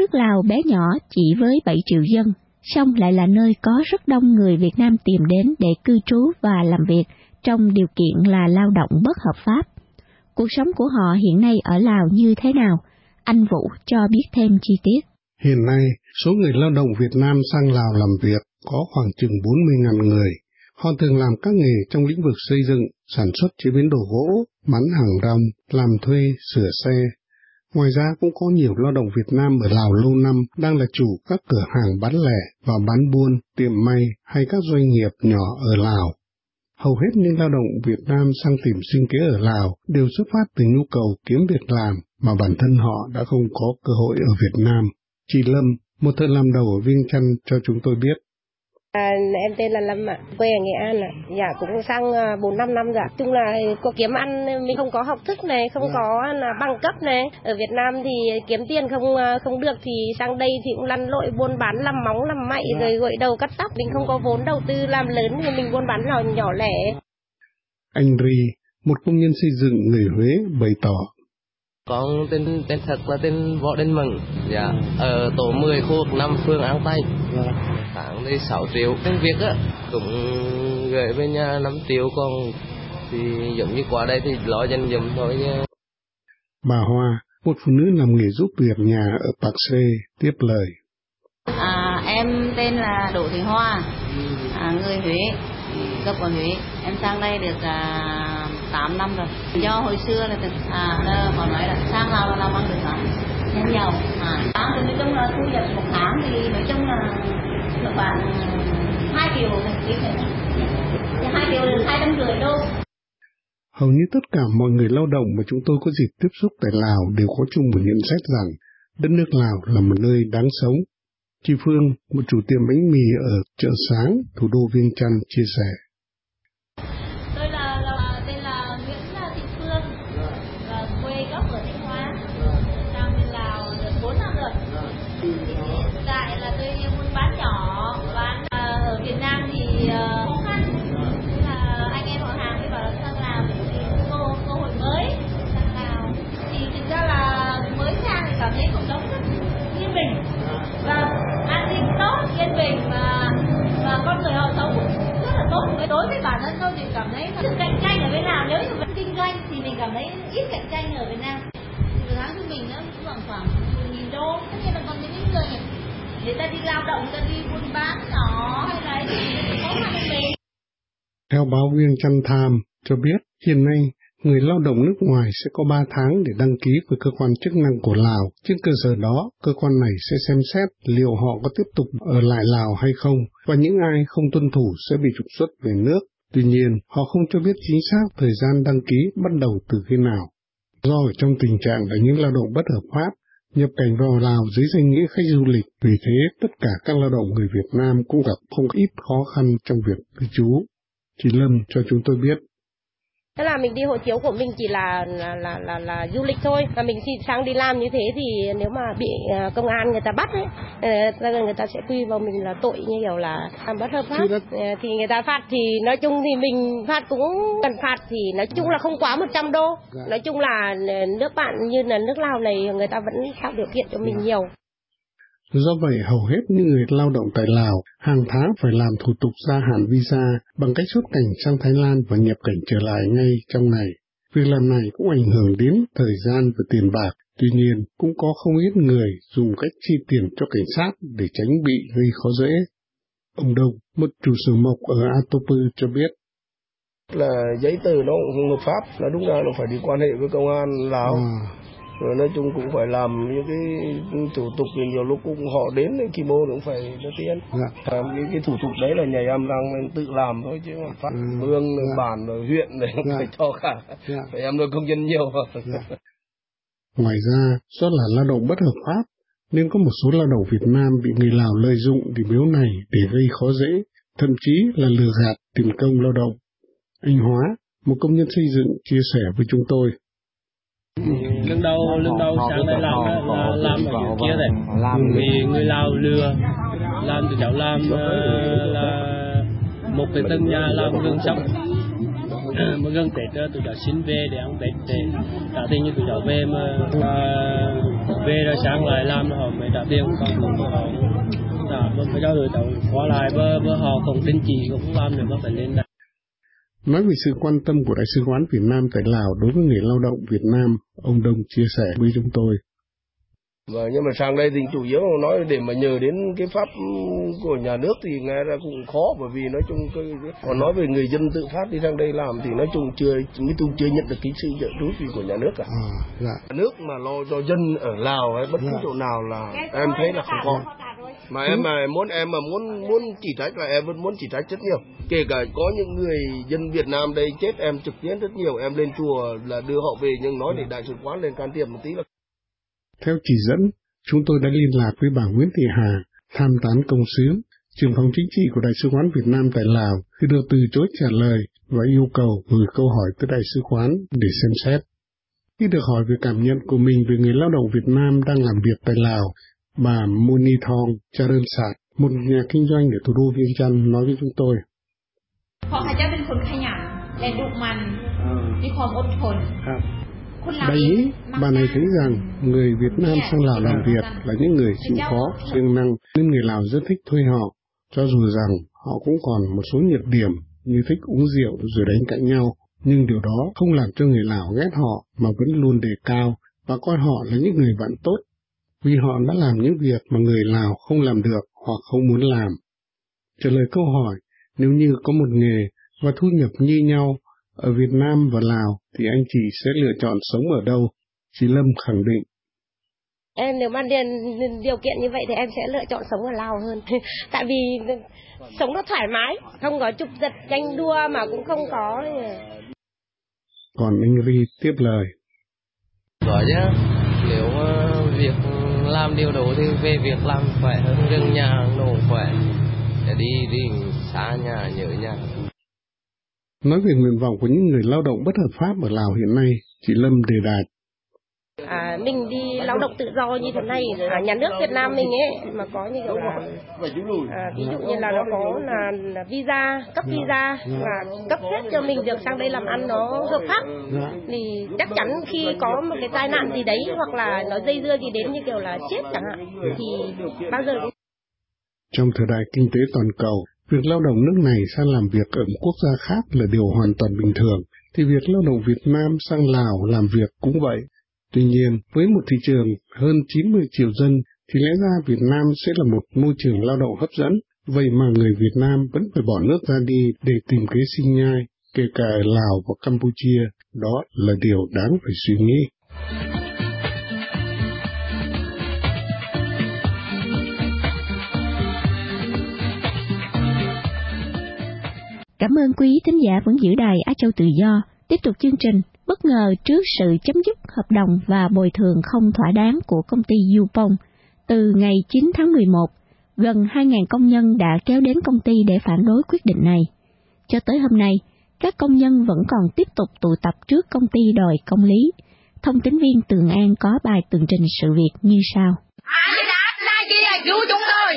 nước Lào bé nhỏ chỉ với 7 triệu dân, song lại là nơi có rất đông người Việt Nam tìm đến để cư trú và làm việc trong điều kiện là lao động bất hợp pháp. Cuộc sống của họ hiện nay ở Lào như thế nào? Anh Vũ cho biết thêm chi tiết. Hiện nay, số người lao động Việt Nam sang Lào làm việc có khoảng chừng 40.000 người. Họ thường làm các nghề trong lĩnh vực xây dựng, sản xuất chế biến đồ gỗ, bán hàng rong, làm thuê, sửa xe. Ngoài ra cũng có nhiều lao động Việt Nam ở Lào lâu năm đang là chủ các cửa hàng bán lẻ và bán buôn, tiệm may hay các doanh nghiệp nhỏ ở Lào. Hầu hết những lao động Việt Nam sang tìm sinh kế ở Lào đều xuất phát từ nhu cầu kiếm việc làm mà bản thân họ đã không có cơ hội ở Việt Nam. Chị Lâm, một thợ làm đầu ở Viêng Chăn cho chúng tôi biết. Em tên là Lâm ạ, quê ở Nghệ An ạ. Dạ cũng sang 4-5 năm rồi. Chung là có kiếm ăn, mình không có học thức này, không có bằng cấp này. Ở Việt Nam thì kiếm tiền không được thì sang đây thì cũng lăn lội buôn bán làm móng làm mậy rồi gội đầu cắt tóc. Mình không có vốn đầu tư làm lớn thì mình buôn bán nhỏ lẻ. Anh Ri, một công nhân xây dựng người Huế bày tỏ. Con tên thật là tên Võ Đinh Mừng, dạ, ở tổ 10 khu vực 5 phường An Tây. Tháng đây 6 triệu. Công việc á cũng gửi về nhà 5 triệu, còn thì giống như qua đây thì lo dành dụm thôi nha. Bà Hoa, một phụ nữ làm nghề giúp việc nhà ở Pạc Sê, tiếp lời. Em tên là Đỗ Thị Hoa, người Huế, gốc ở Huế. Em sang đây được 8 năm rồi. Do hồi xưa là họ nói là sang Lào là làm ăn được lắm, nhanh giàu. Thì nói chung là thu nhập một tháng thì nói chung là khoảng 2 triệu một ký này. 2 triệu là 250 đô. Hầu như tất cả mọi người lao động mà chúng tôi có dịp tiếp xúc tại Lào đều có chung một nhận xét rằng đất nước Lào là một nơi đáng sống. Chị Phương, một chủ tiệm bánh mì ở chợ Sáng, thủ đô Viêng Chăn, chia sẻ. Tôi tên là Nguyễn Thị Phương, và quê gốc ở Thanh Hóa, sang bên Lào được 4 năm rồi. Hiện tại là tôi buôn bán nhỏ, bán ở Việt Nam thì khó khăn. Thế là anh em họ hàng mới bảo là sang Lào thì cơ hội mới sang Lào. Thì thực ra là mới sang thì cảm thấy cuộc sống rất yên bình và an ninh tốt, yên bình và con người họ sống rất là tốt. Đối với bản thân tôi thì cảm thấy sự cạnh tranh ở bên Lào, nếu như mình kinh doanh thì mình cảm thấy ít cạnh tranh ở Việt Nam. Từ tháng của mình nó cũng khoảng 10.000 đô. Tất nhiên là còn những người ta đi lao động, người ta đi buôn bán nhỏ hay là gì khó khăn hơn mình. Theo báo Viêng Chăn Tham cho biết, hiện nay người lao động nước ngoài sẽ có 3 tháng để đăng ký với cơ quan chức năng của Lào. Trên cơ sở đó, cơ quan này sẽ xem xét liệu họ có tiếp tục ở lại Lào hay không, và những ai không tuân thủ sẽ bị trục xuất về nước. Tuy nhiên, họ không cho biết chính xác thời gian đăng ký bắt đầu từ khi nào. Do ở trong tình trạng là những lao động bất hợp pháp, nhập cảnh vào Lào dưới danh nghĩa khách du lịch, vì thế tất cả các lao động người Việt Nam cũng gặp không ít khó khăn trong việc cư trú. Chị Lâm cho chúng tôi biết. Thế là mình đi hộ chiếu của mình chỉ là du lịch thôi, và mình sang đi làm như thế thì nếu mà bị công an người ta bắt ấy, người ta sẽ quy vào mình là tội như kiểu là làm bất hợp pháp, thì người ta phạt thì nói chung thì mình phạt cũng cần phạt thì nói chung là không quá 100 đô. Nói chung là nước bạn như là nước Lào này người ta vẫn tạo điều kiện cho mình nhiều. Do vậy, hầu hết những người lao động tại Lào hàng tháng phải làm thủ tục gia hạn visa bằng cách xuất cảnh sang Thái Lan và nhập cảnh trở lại ngay trong ngày. Việc làm này cũng ảnh hưởng đến thời gian và tiền bạc, tuy nhiên cũng có không ít người dùng cách chi tiền cho cảnh sát để tránh bị gây khó dễ. Ông Đông, một chủ xưởng mộc ở Atopu cho biết. Là giấy tờ nó cũng không hợp pháp, là đúng ra nó phải đi quan hệ với công an Lào. Rồi nói chung cũng phải làm những cái thủ tục thì nhiều lúc cũng họ đến Kimo cũng phải đưa tiền. Cái thủ tục đấy là nhà em đang tự làm thôi, chứ mà phát vương bản rồi huyện này phải cho cả. Phải em nuôi công nhân nhiều. Ngoài ra, do là lao động bất hợp pháp nên có một số lao động Việt Nam bị người Lào lợi dụng điểm yếu này để gây khó dễ, thậm chí là lừa gạt tiền công lao động. Anh Hóa, một công nhân xây dựng, chia sẻ với chúng tôi. Lần đầu sang đây làm ở chỗ kia này, vì người Lào lừa, làm tụi cháu làm là một cái tầng nhà làm gần sông, mà gần Tết tụi cháu xin về để ăn Tết, để trả tiền như tụi cháu về mà về rồi sáng lại làm họ mới phải trả tiền, còn không thì họ trả bơ cho tụi cháu qua lại bơ họ không tin chỉ cũng làm được, phải lên đây. Nói về sự quan tâm của Đại sứ quán Việt Nam tại Lào đối với người lao động Việt Nam, ông Đông chia sẻ với chúng tôi. Nhưng mà sang đây thì chủ yếu nói để mà nhờ đến cái pháp của nhà nước thì nghe ra cũng khó, bởi vì nói chung còn nói về người dân tự phát đi sang đây làm thì nói chung chưa nhận được cái sự trợ giúp của nhà nước cả. Nhà nước mà lo cho dân ở Lào hay bất cứ chỗ nào là em thấy là không có. Mà em muốn chỉ trách là em vẫn muốn chỉ trách rất nhiều. Kể cả có những người dân Việt Nam đây chết em trực tiếp rất nhiều, em lên chùa là đưa họ về nhưng nói để đại sứ quán lên can thiệp một tí là. Theo chỉ dẫn, chúng tôi đã liên lạc với bà Nguyễn Thị Hà, tham tán công xứ, trưởng phòng chính trị của Đại sứ quán Việt Nam tại Lào, thì được từ chối trả lời và yêu cầu gửi câu hỏi tới Đại sứ quán để xem xét. Khi được hỏi về cảm nhận của mình về người lao động Việt Nam đang làm việc tại Lào, bà Moni Thong Charan-sat, một nhà kinh doanh ở thủ đô Viêng Chăn, nói với chúng tôi. เพราะเขาจะเป็นคนขยันและดุมันมีความอดทน Đấy, bà này thấy rằng người Việt Nam sang Lào làm việc là những người chịu khó, siêng năng, nên người Lào rất thích thuê họ, cho dù rằng họ cũng còn một số nhược điểm như thích uống rượu rồi đánh cãi nhau, nhưng điều đó không làm cho người Lào ghét họ mà vẫn luôn đề cao và coi họ là những người bạn tốt, vì họ đã làm những việc mà người Lào không làm được hoặc không muốn làm. Trả lời câu hỏi, nếu như có một nghề và thu nhập như nhau ở Việt Nam và Lào thì anh chị sẽ lựa chọn sống ở đâu? Chị Lâm khẳng định. Em nếu mà điều kiện như vậy thì em sẽ lựa chọn sống ở Lào hơn. Tại vì sống nó thoải mái, không có chụp giật tranh đua mà cũng không có. Còn anh Ri tiếp lời. Có chứ, nếu việc làm điều đó thì về việc làm khỏe hơn, gần nhà nổ khỏe, để đi xa nhà, nhớ nhà. Nói về nguyện vọng của những người lao động bất hợp pháp ở Lào hiện nay, chị Lâm đề đạt. Mình đi lao động tự do như thế này, nhà nước Việt Nam mình ấy mà có như kiểu là ví dụ như là nó có là visa, cấp visa và cấp phép cho mình được sang đây làm ăn nó hợp pháp, thì chắc chắn khi có một cái tai nạn gì đấy hoặc là nó dây dưa gì đến như kiểu là chết chẳng hạn thì bao giờ cũng... Trong thời đại kinh tế toàn cầu, việc lao động nước này sang làm việc ở một quốc gia khác là điều hoàn toàn bình thường, thì việc lao động Việt Nam sang Lào làm việc cũng vậy. Tuy nhiên, với một thị trường hơn 90 triệu dân, thì lẽ ra Việt Nam sẽ là một môi trường lao động hấp dẫn, vậy mà người Việt Nam vẫn phải bỏ nước ra đi để tìm kế sinh nhai, kể cả ở Lào và Campuchia, đó là điều đáng phải suy nghĩ. Cảm ơn quý thính giả vẫn giữ đài Á Châu Tự Do. Tiếp tục chương trình, bất ngờ trước sự chấm dứt hợp đồng và bồi thường không thỏa đáng của công ty Yupong. Từ ngày 9 tháng 11, gần 2.000 công nhân đã kéo đến công ty để phản đối quyết định này. Cho tới hôm nay, các công nhân vẫn còn tiếp tục tụ tập trước công ty đòi công lý. Thông tín viên Tường An có bài tường trình sự việc như sau. Cứu chúng tôi!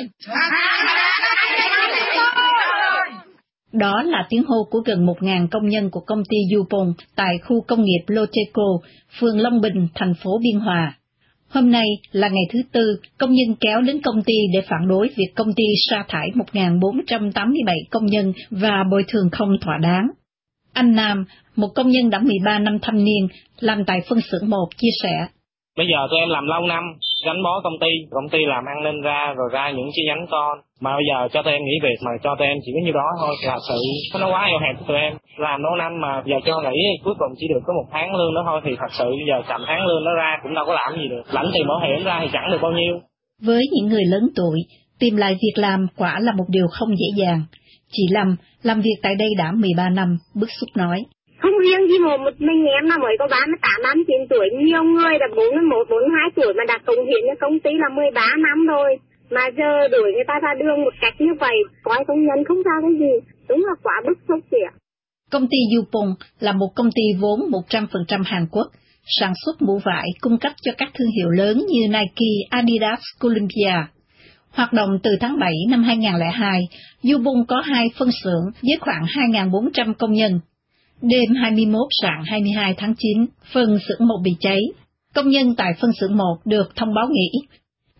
Đó là tiếng hô của gần 1.000 công nhân của công ty Yupong tại khu công nghiệp Loteco, phường Long Bình, thành phố Biên Hòa. Hôm nay là ngày thứ Tư, công nhân kéo đến công ty để phản đối việc công ty sa thải 1.487 công nhân và bồi thường không thỏa đáng. Anh Nam, một công nhân đã 13 năm thâm niên, làm tại phân xưởng 1, chia sẻ. Bây giờ tụi em làm lâu năm, gắn bó công ty làm an ninh ra rồi ra những chi nhánh con. Mà bây giờ cho tụi em nghỉ việc mà cho tụi em chỉ có nhiêu đó thôi là sự nó quá eo hẹp của tụi em. Làm lâu năm mà giờ cho nghỉ cuối cùng chỉ được có 1 tháng lương đó thôi thì thật sự bây giờ chậm tháng lương nó ra cũng đâu có làm gì được. Lãnh tiền bảo hiểm ra thì chẳng được bao nhiêu. Với những người lớn tuổi, tìm lại việc làm quả là một điều không dễ dàng. Chị Lâm làm việc tại đây đã 13 năm, bức xúc nói. Không riêng gì một mình em mà mới có 38, 39 tuổi, nhiều người là 41, 42 tuổi mà đã cống hiến cho công ty là 13 năm rồi. Mà giờ đuổi người ta ra đường một cách như vậy, coi công nhân không ra cái gì, đúng là quá bức xúc kìa. Công ty Yupong là một công ty vốn 100% Hàn Quốc, sản xuất mũ vải cung cấp cho các thương hiệu lớn như Nike, Adidas, Columbia. Hoạt động từ tháng 7 năm 2002, Yupong có 2 phân xưởng với khoảng 2.400 công nhân. Đêm 21 rạng 22 tháng 9, phân xưởng 1 bị cháy. Công nhân tại phân xưởng 1 được thông báo nghỉ.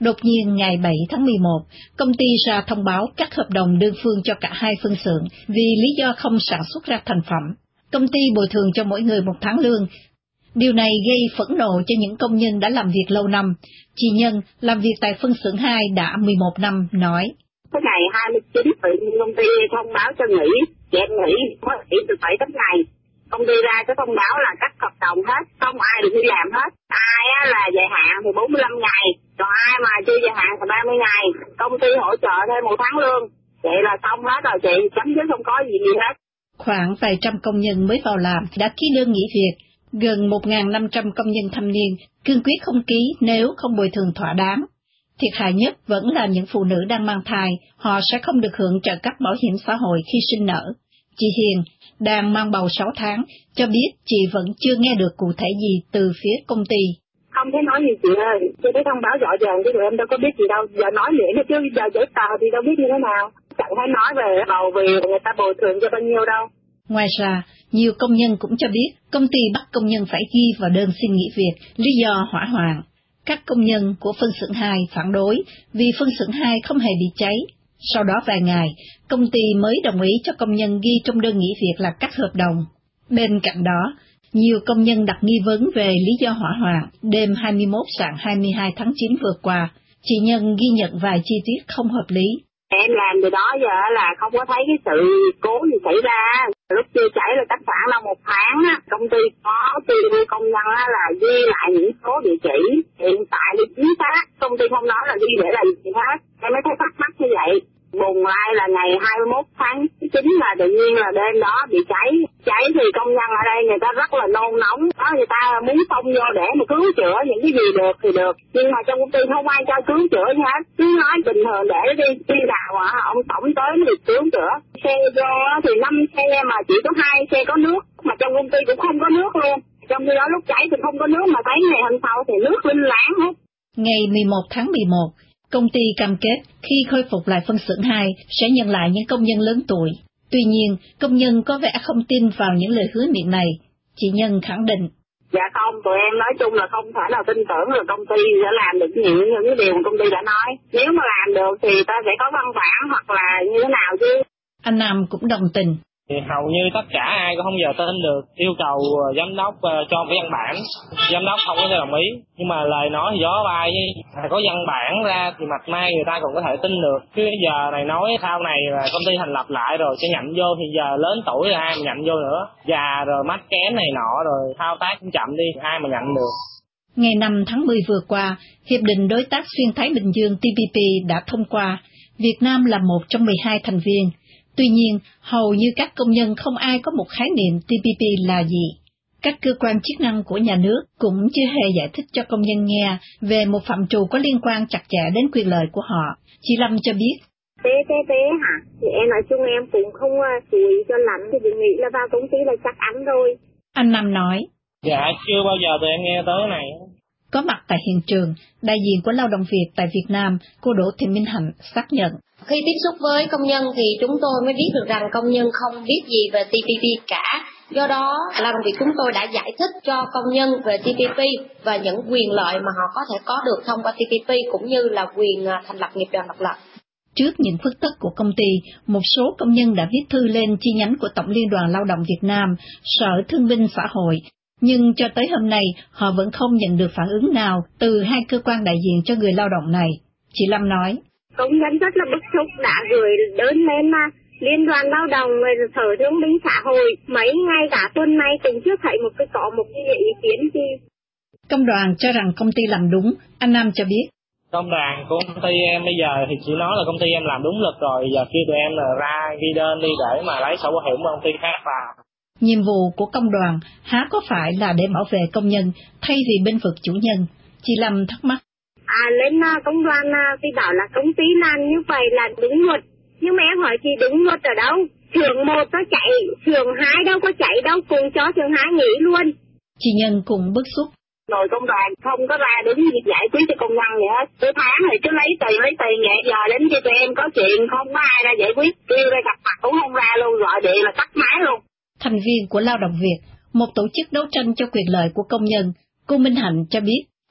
Đột nhiên ngày 7 tháng 11, công ty ra thông báo cắt hợp đồng đơn phương cho cả hai phân xưởng vì lý do không sản xuất ra thành phẩm. Công ty bồi thường cho mỗi người 1 tháng lương. Điều này gây phẫn nộ cho những công nhân đã làm việc lâu năm. Chị Nhân làm việc tại phân xưởng 2 đã 11 năm nói. Cái ngày 29 tự nhiên công ty thông báo cho nghỉ, em nghỉ mới nghỉ từ 7 đến ngày. Công ty ra cái thông báo là cắt hợp đồng hết, không ai được đi làm hết. Ai là dài hạn thì 45 ngày, còn ai mà chưa dài hạn thì 30 ngày. Công ty hỗ trợ thêm 1 tháng lương. Vậy là xong hết rồi chị, chấm dứt không có gì hết. Khoảng vài trăm công nhân mới vào làm đã ký đơn nghỉ việc. Gần 1.500 công nhân thâm niên cương quyết không ký nếu không bồi thường thỏa đáng. Thiệt hại nhất vẫn là những phụ nữ đang mang thai, họ sẽ không được hưởng trợ cấp bảo hiểm xã hội khi sinh nở. Chị Hiền, đang mang bầu 6 tháng, cho biết chị vẫn chưa nghe được cụ thể gì từ phía công ty. Không thể nói gì chị ơi, chưa thấy thông báo rõ ràng chứ tụi em đâu có biết gì đâu, giờ nói miệng chứ giờ giấy tờ thì đâu biết như thế nào. Chẳng thấy nói về bầu vì người ta bồi thường cho bao nhiêu đâu. Ngoài ra, nhiều công nhân cũng cho biết công ty bắt công nhân phải ghi vào đơn xin nghỉ việc lý do hỏa hoạn. Các công nhân của phân xưởng 2 phản đối vì phân xưởng 2 không hề bị cháy. Sau đó vài ngày, công ty mới đồng ý cho công nhân ghi trong đơn nghỉ việc là cắt hợp đồng. Bên cạnh đó, nhiều công nhân đặt nghi vấn về lý do hỏa hoạn đêm 21 sáng 22 tháng 9 vừa qua. Chị Nhân ghi nhận vài chi tiết không hợp lý. Em làm từ đó giờ là không có thấy cái sự cố gì xảy ra. Lúc chưa cháy là cách khoảng là 1 tháng á, công ty có tuyên công nhân là ghi lại những số địa chỉ hiện tại để chính xác. Công ty không nói là ghi để làm gì hết. Em mới thấy thắc mắc như vậy. Bùng lại là ngày 21 tháng 9 là tự nhiên là đêm đó bị cháy. Cháy thì công nhân ở đây người ta rất là nôn nóng. Đó, người ta muốn xông vô để mà cứu chữa những cái gì được thì được. Nhưng mà trong công ty không ai cho cứu chữa gì hết. Cứ nói bình thường để đi nào ông tổng tới mới được cứu chữa. Xe vô thì 5 xe mà chỉ có 2 xe có nước. Mà trong công ty cũng không có nước luôn. Trong khi đó lúc cháy thì không có nước mà thấy ngày hôm sau thì nước linh láng hết. Ngày 11 tháng 11, công ty cam kết khi khôi phục lại phân xưởng 2 sẽ nhận lại những công nhân lớn tuổi. Tuy nhiên, công nhân có vẻ không tin vào những lời hứa miệng này. Chị Nhân khẳng định. Dạ không, tụi em nói chung là không thể nào tin tưởng là công ty sẽ làm được những cái điều mà công ty đã nói. Nếu mà làm được thì ta sẽ có văn bản hoặc là như thế nào chứ. Anh Nam cũng đồng tình. Thì hầu như tất cả ai cũng không giờ tin được, yêu cầu giám đốc cho cái văn bản, giám đốc không có thể đồng ý, nhưng mà lời nói thì gió bay, phải có văn bản ra thì mặt mai người ta còn có thể tin được, chứ giờ này nói sau này là công ty thành lập lại rồi sẽ nhận vô thì giờ lớn tuổi rồi ai mà nhận vô nữa, già rồi mắt kém này nọ rồi thao tác cũng chậm đi, ai mà nhận được. Ngày 5 tháng 10 vừa qua, Hiệp định Đối tác Xuyên Thái Bình Dương TPP đã thông qua, Việt Nam là một trong 12 thành viên. Tuy nhiên, hầu như các công nhân không ai có một khái niệm TPP là gì. Các cơ quan chức năng của nhà nước cũng chưa hề giải thích cho công nhân nghe về một phạm trù có liên quan chặt chẽ đến quyền lợi của họ. Chị Lâm cho biết. TPP hả? Thì em nói chung em cũng không chú ý cho lắm, thì mình nghĩ là vào công ty là chắc ăn rồi. Anh Nam nói. Dạ, chưa bao giờ tụi em nghe tới cái này. Có mặt tại hiện trường, đại diện của Lao động Việt tại Việt Nam, cô Đỗ Thị Minh Hạnh xác nhận. Khi tiếp xúc với công nhân thì chúng tôi mới biết được rằng công nhân không biết gì về TPP cả. Do đó, Lao động Việt chúng tôi đã giải thích cho công nhân về TPP và những quyền lợi mà họ có thể có được thông qua TPP cũng như là quyền thành lập nghiệp đoàn độc lập. Trước những khuất tất của công ty, một số công nhân đã viết thư lên chi nhánh của Tổng Liên đoàn Lao động Việt Nam, Sở Thương binh Xã hội. Nhưng cho tới hôm nay, họ vẫn không nhận được phản ứng nào từ hai cơ quan đại diện cho người lao động này. Chị Lâm nói. Công nhân rất là bức xúc đã gửi đơn lên Liên đoàn Lao động và Sở Thương binh Xã hội. Mấy ngày cả tuần nay cũng chưa thấy có một cái ý kiến gì. Công đoàn cho rằng công ty làm đúng, anh Nam cho biết. Công đoàn của công ty em bây giờ thì chỉ nói là công ty em làm đúng luật rồi, giờ kêu tụi em là ra ghi đơn đi để mà lấy sổ bảo hiểm của công ty khác vào. Nhiệm vụ của công đoàn há có phải là để bảo vệ công nhân thay vì bên vực chủ nhân? Chị Lâm thắc mắc. Lên công đoàn thì bảo là công ty làm như vậy là đúng luật. Nhưng mà em hỏi chị đúng luật ở đâu? Xưởng 1 nó chạy, xưởng 2 đâu có chạy đâu, cùng cho xưởng 2 nghỉ luôn. Chị Nhân cũng bức xúc. Rồi công đoàn không có ra đứng việc giải quyết cho công nhân gì hết. Cứ tháng thì cứ lấy tiền vậy, giờ đến khi tụi em có chuyện không có ai ra giải quyết, kêu ra gặp mặt cũng không ra luôn, gọi điện là tắt máy luôn. Thành viên của Lao động Việt, một tổ chức đấu tranh cho quyền lợi của công nhân, cô Minh Hạnh cho biết.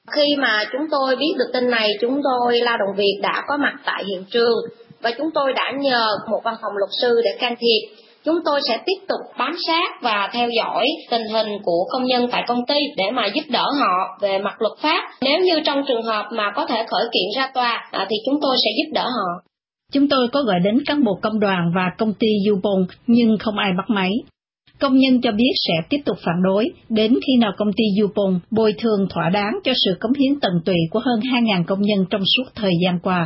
Khi mà chúng tôi biết được tin này, chúng tôi Lao động Việt đã có mặt tại hiện trường và chúng tôi đã nhờ một văn phòng luật sư để can thiệp. Chúng tôi sẽ tiếp tục bám sát và theo dõi tình hình của công nhân tại công ty để mà giúp đỡ họ về mặt luật pháp. Nếu như trong trường hợp mà có thể khởi kiện ra tòa thì chúng tôi sẽ giúp đỡ họ. Chúng tôi có gọi đến cán bộ công đoàn và công ty Yupon nhưng không ai bắt máy. Công nhân cho biết sẽ tiếp tục phản đối đến khi nào công ty Yupon bồi thường thỏa đáng cho sự cống hiến tận tụy của hơn 2.000 công nhân trong suốt thời gian qua.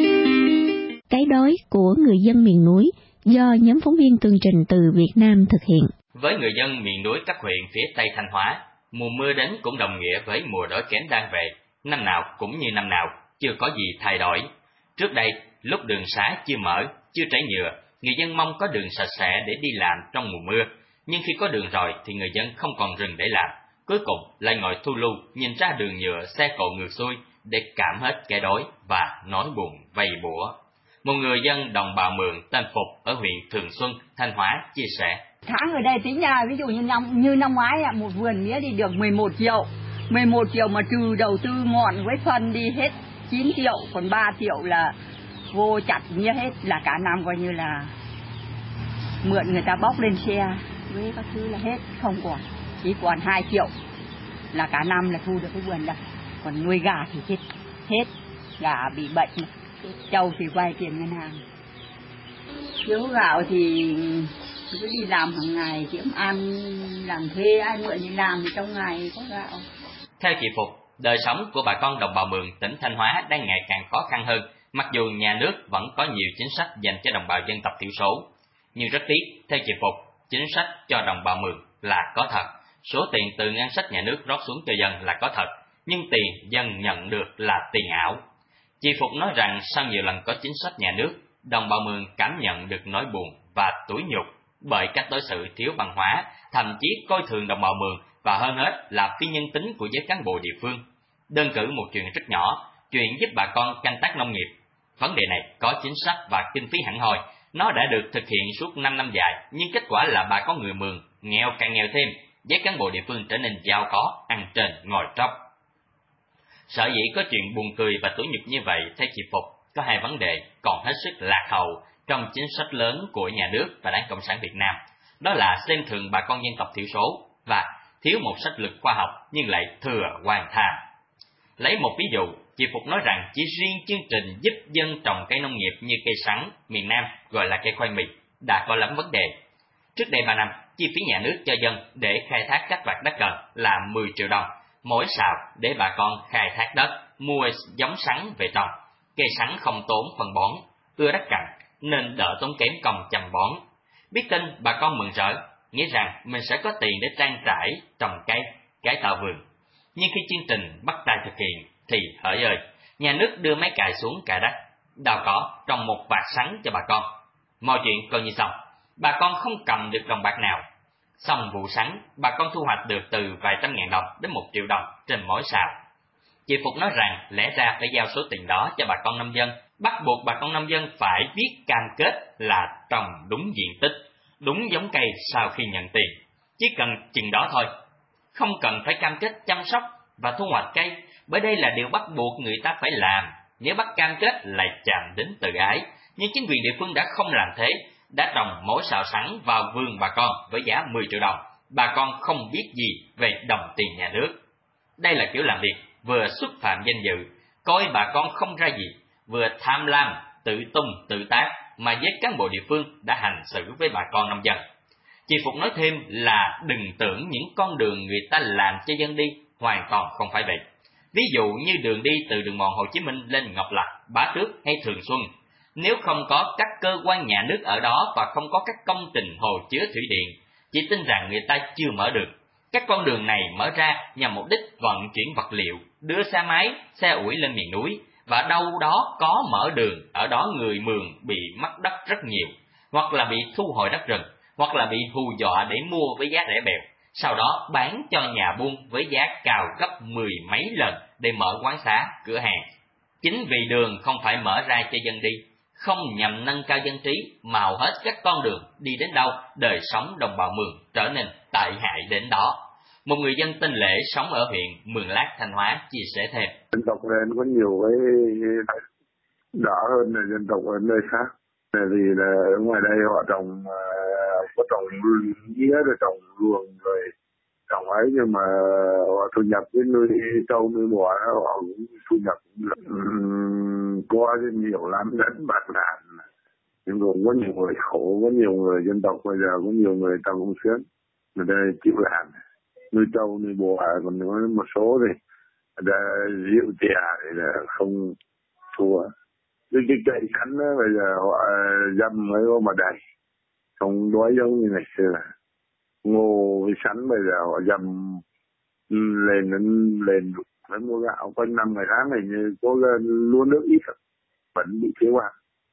Cái đói của người dân miền núi do nhóm phóng viên tường trình từ Việt Nam thực hiện. Với người dân miền núi các huyện phía Tây Thanh Hóa, mùa mưa đến cũng đồng nghĩa với mùa đói kém đang về, năm nào cũng như năm nào, chưa có gì thay đổi. Trước đây, lúc đường xá chưa mở, chưa trải nhựa, người dân mong có đường sạch sẽ để đi làm trong mùa mưa. Nhưng khi có đường rồi thì người dân không còn rừng để làm. Cuối cùng lại ngồi thu lưu, nhìn ra đường nhựa xe cộ ngược xuôi để cảm hết cái đói và nỗi buồn vây bủa. Một người dân đồng bào Mường tên Phục ở huyện Thường Xuân, Thanh Hóa chia sẻ. Tháng ở đây tính ra ví dụ như năm ngoái một vườn mía đi được 11 triệu. 11 triệu mà trừ đầu tư ngọn với phân đi hết 9 triệu, còn 3 triệu là vô chặt mía hết, là cả năm coi như là mượn người ta bóc lên xe với các thứ là hết, không còn, chỉ còn 2 triệu là cả năm là thu được cái vườn đây. Còn nuôi gà thì chết hết, gà bị bệnh, trâu thì vay tiền ngân hàng. Thiếu gạo thì cứ đi làm hàng ngày kiếm ăn, làm thuê ai mượn đi làm thì trong ngày có gạo. Theo chị Phục, đời sống của bà con đồng bào Mường tỉnh Thanh Hóa đang ngày càng khó khăn hơn, mặc dù nhà nước vẫn có nhiều chính sách dành cho đồng bào dân tộc thiểu số. Nhưng rất tiếc, theo chị Phục, chính sách cho đồng bào Mường là có thật, số tiền từ ngân sách nhà nước rót xuống cho dân là có thật, nhưng tiền dân nhận được là tiền ảo. Chị Phục nói rằng sau nhiều lần có chính sách nhà nước, đồng bào Mường cảm nhận được nỗi buồn và tủi nhục bởi cách đối xử thiếu văn hóa, thậm chí coi thường đồng bào Mường và hơn hết là phi nhân tính của giới cán bộ địa phương. Đơn cử một chuyện rất nhỏ, chuyện giúp bà con canh tác nông nghiệp. Vấn đề này có chính sách và kinh phí hẳn hoi, nó đã được thực hiện suốt 5 năm dài, nhưng kết quả là bà con người Mường nghèo càng nghèo thêm, giới cán bộ địa phương trở nên giàu có, ăn trên ngồi tróc. Sở dĩ có chuyện buồn cười và tủi nhục như vậy, theo chị Phục, có hai vấn đề còn hết sức lạc hậu trong chính sách lớn của nhà nước và Đảng Cộng sản Việt Nam. Đó là xem thường bà con dân tộc thiểu số và thiếu một sách lược khoa học nhưng lại thừa hoàn tham. Lấy một ví dụ, chị Phục nói rằng chỉ riêng chương trình giúp dân trồng cây nông nghiệp như cây sắn, miền Nam gọi là cây khoai mì, đã có lắm vấn đề. Trước đây 3 năm, chi phí nhà nước cho dân để khai thác các vạt đất cần là 10 triệu đồng mỗi sào để bà con khai thác đất, mua giống sắn về trồng. Cây sắn không tốn phân bón, ưa đất cằn nên đỡ tốn kém công chăm bón. Biết tin, bà con mừng rỡ, nghĩ rằng mình sẽ có tiền để trang trải, trồng cây, cải tạo vườn. Nhưng khi chương trình bắt tay thực hiện thì hỡi ơi, nhà nước đưa máy cày xuống cày đất, đào cỏ, trồng một vạt sắn cho bà con. Mọi chuyện coi như xong, bà con không cầm được đồng bạc nào. Xong vụ sắn, bà con thu hoạch được từ vài trăm ngàn đồng đến 1 triệu đồng trên mỗi sào. Chị Phục nói rằng lẽ ra phải giao số tiền đó cho bà con nông dân, bắt buộc bà con nông dân phải biết cam kết là trồng đúng diện tích, đúng giống cây sau khi nhận tiền. Chỉ cần chừng đó thôi, không cần phải cam kết chăm sóc và thu hoạch cây, bởi đây là điều bắt buộc người ta phải làm. Nếu bắt cam kết lại chạm đến tự ái, nhưng chính quyền địa phương đã không làm thế, đã trồng mỗi sào sắn vào vườn bà con với giá 10 triệu đồng. Bà con không biết gì về đồng tiền nhà nước. Đây là kiểu làm việc vừa xúc phạm danh dự, coi bà con không ra gì, vừa tham lam, tự tung, tự tác mà giới cán bộ địa phương đã hành xử với bà con nông dân. Chị Phục nói thêm là đừng tưởng những con đường người ta làm cho dân đi hoàn toàn không phải vậy. Ví dụ như đường đi từ đường mòn Hồ Chí Minh lên Ngọc Lặc, Bá Tước hay Thường Xuân, nếu không có các cơ quan nhà nước ở đó và không có các công trình hồ chứa thủy điện, chị tin rằng người ta chưa mở được. Các con đường này mở ra nhằm mục đích vận chuyển vật liệu, đưa xe máy, xe ủi lên miền núi, và đâu đó có mở đường, ở đó người Mường bị mất đất rất nhiều, hoặc là bị thu hồi đất rừng, hoặc là bị hù dọa để mua với giá rẻ bèo, sau đó bán cho nhà buôn với giá cao gấp 10 mấy lần để mở quán xá, cửa hàng. Chính vì đường không phải mở ra cho dân đi, không nhằm nâng cao dân trí, mà hầu hết các con đường đi đến đâu, đời sống đồng bào Mường trở nên tệ hại đến đó. một người dân tên Lễ sống ở huyện Mường Lát, Thanh Hóa chia sẻ thêm. Dân tộc này có nhiều cái đỡ hơn là dân tộc ở nơi khác. Vì là ở ngoài đây họ có trồng mía rồi trồng luồng rồi trồng ấy, nhưng mà họ thu nhập cái nuôi trâu nuôi bò họ cũng thu nhập có nhiều lắm, rất bạc nạn. Nhưng cũng có nhiều người khổ, có nhiều người dân tộc bây giờ có nhiều người ta cũng sướng, người ta chịu làm nuôi trâu nuôi bò, còn một số thì người ta rượu chè thì là không thua. Cái cây sắn đó, bây giờ họ dăm mấy có mà đầy, không đói giống như ngày xưa. Ngô với sắn bây giờ họ dăm lên phải mua gạo quanh năm ngày tháng này, như có lúa nước ít vẫn bị thiếu ăn.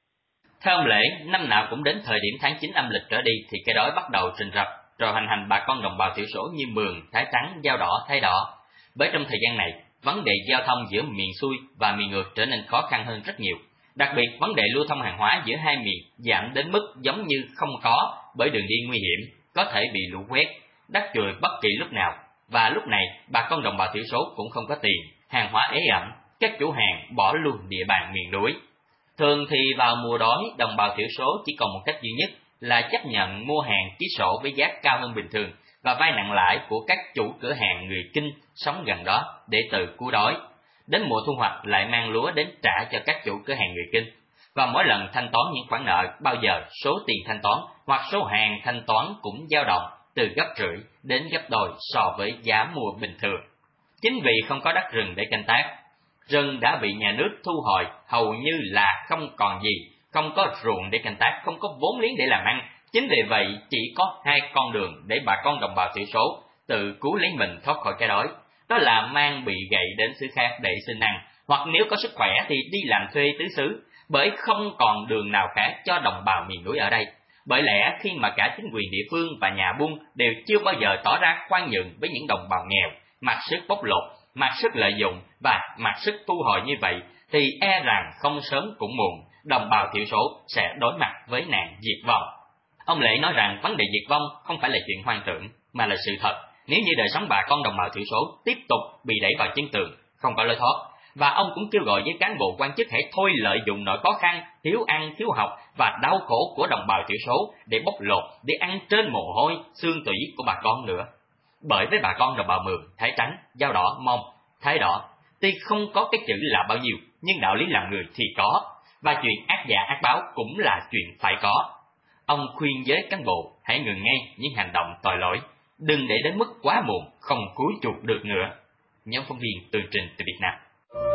Theo ông Lễ, năm nào cũng đến thời điểm tháng 9 âm lịch trở đi thì cái đói bắt đầu rình rập, rồi hành hành bà con đồng bào thiểu số như Mường, Thái Trắng, Dao Đỏ, Thái Đỏ. Bởi trong thời gian này, vấn đề giao thông giữa miền xuôi và miền ngược trở nên khó khăn hơn rất nhiều. Đặc biệt, vấn đề lưu thông hàng hóa giữa hai miền giảm đến mức giống như không có, bởi đường đi nguy hiểm, có thể bị lũ quét, đất chùi bất kỳ lúc nào. Và lúc này, bà con đồng bào thiểu số cũng không có tiền, hàng hóa ế ẩm, các chủ hàng bỏ luôn địa bàn miền núi. Thường thì vào mùa đói, đồng bào thiểu số chỉ còn một cách duy nhất là chấp nhận mua hàng ký sổ với giá cao hơn bình thường và vay nặng lãi của các chủ cửa hàng người Kinh sống gần đó để tự cứu đói. Đến mùa thu hoạch lại mang lúa đến trả cho các chủ cửa hàng người Kinh. Và mỗi lần thanh toán những khoản nợ, bao giờ số tiền thanh toán hoặc số hàng thanh toán cũng dao động từ gấp rưỡi đến gấp đôi so với giá mua bình thường. Chính vì không có đất rừng để canh tác, rừng đã bị nhà nước thu hồi hầu như là không còn gì, không có ruộng để canh tác, không có vốn liếng để làm ăn. Chính vì vậy chỉ có hai con đường để bà con đồng bào thiểu số tự cứu lấy mình thoát khỏi cái đói. Đó là mang bị gậy đến xứ khác để xin ăn, hoặc nếu có sức khỏe thì đi làm thuê tứ xứ, bởi không còn đường nào khác cho đồng bào miền núi ở đây. Bởi lẽ khi mà cả chính quyền địa phương và nhà buôn đều chưa bao giờ tỏ ra khoan nhượng với những đồng bào nghèo, mặc sức bóc lột, mặc sức lợi dụng và mặc sức thu hồi như vậy, thì e rằng không sớm cũng muộn, đồng bào thiểu số sẽ đối mặt với nạn diệt vong. Ông Lễ nói rằng vấn đề diệt vong không phải là chuyện hoang tưởng, mà là sự thật. Nếu như đời sống bà con đồng bào thiểu số tiếp tục bị đẩy vào chân tường, không có lối thoát, và ông cũng kêu gọi với cán bộ quan chức hãy thôi lợi dụng nỗi khó khăn, thiếu ăn, thiếu học và đau khổ của đồng bào thiểu số để bóc lột, để ăn trên mồ hôi, xương tủy của bà con nữa. Bởi với bà con đồng bào Mường, Thái Trắng, Dao Đỏ, Mông, Thái Đỏ, tuy không có cái chữ là bao nhiêu, nhưng đạo lý làm người thì có, và chuyện ác giả ác báo cũng là chuyện phải có. Ông khuyên với cán bộ hãy ngừng ngay những hành động tội lỗi, đừng để đến mức quá muộn, không cứu chuộc được nữa. Nhóm phóng viên tường trình từ Việt Nam.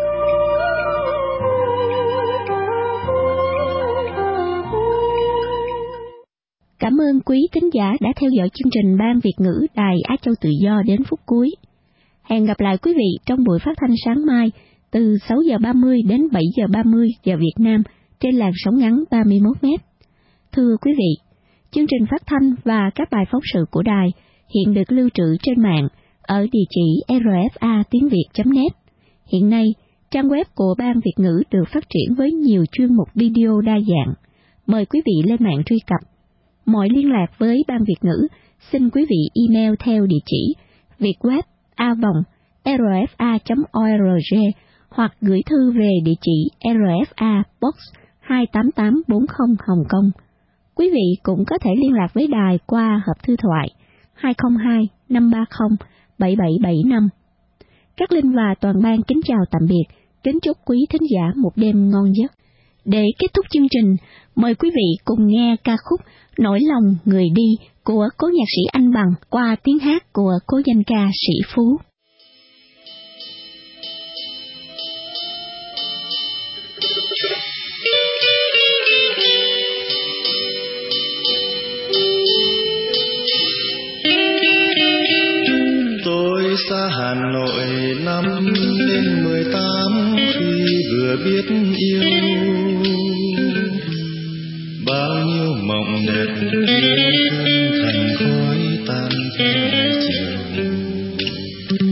Cảm ơn quý thính giả đã theo dõi chương trình Ban Việt ngữ Đài Á Châu Tự Do đến phút cuối. Hẹn gặp lại quý vị trong buổi phát thanh sáng mai từ 6 giờ 30 đến 7 giờ 30 giờ Việt Nam trên làn sóng ngắn 31 m. Thưa quý vị, chương trình phát thanh và các bài phóng sự của đài hiện được lưu trữ trên mạng ở địa chỉ rfa.tiếng.việt.net. Hiện nay, trang web của Ban Việt ngữ được phát triển với nhiều chuyên mục video đa dạng. Mời quý vị lên mạng truy cập. Mọi liên lạc với Ban Việt ngữ, xin quý vị email theo địa chỉ vietweb@rfa.org hoặc gửi thư về địa chỉ RFA Box 28840 Hồng Kông. Quý vị cũng có thể liên lạc với đài qua hộp thư thoại 202 530 7775. Các Linh và toàn ban kính chào tạm biệt, kính chúc quý thính giả một đêm ngon giấc. Để kết thúc chương trình, mời quý vị cùng nghe ca khúc Nỗi lòng người đi của cố nhạc sĩ Anh Bằng qua tiếng hát của cố danh ca Sĩ Phú. Tôi xa Hà Nội năm lên 18 khi vừa biết yêu, bao nhiêu mộng đẹp thành khói tan theo chiều.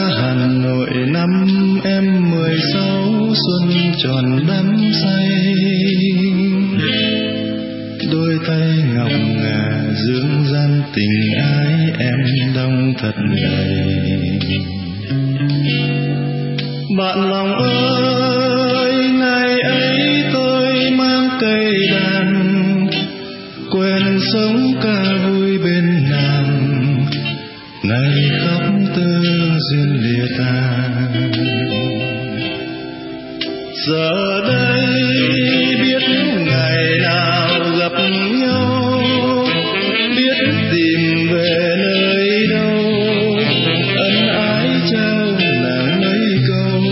Hà Nội năm em 16 xuân tròn đắm say, đôi tay ngọc ngà dương gian tình ái em đong thật đầy. Bạn lòng ơi, ngày ấy tôi mang cây đàn, quen sống ca vui bên nàng, nay khóc tơ duyên lìa tàn. Giờ đây biết ngày nào gặp nhau, biết tìm về nơi đâu, ân ái trao nàng mấy câu.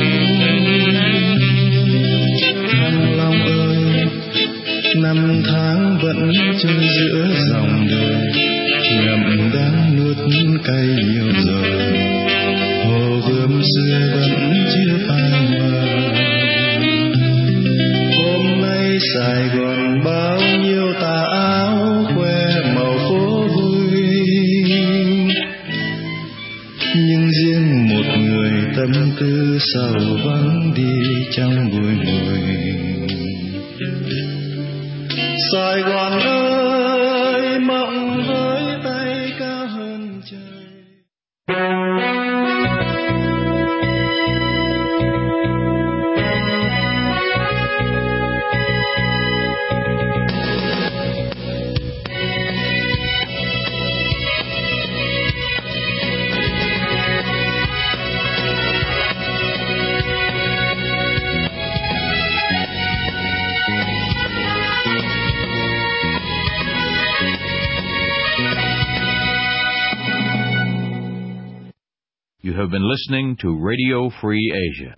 Thăng Long ơi, năm tháng vẫn trôi giữa dòng đời, ngậm đắng nuốt cay nhiều rồi, hồ gươm xưa vẫn chưa phai mờ. Hôm nay Sài Gòn bao nhiêu tà áo khoe màu phố vui, nhưng riêng một người tâm tư sầu vắng đi trong bụi mùi. Sài Gòn ơi, mộng với tay cao hơn trời. You have been listening to Radio Free Asia.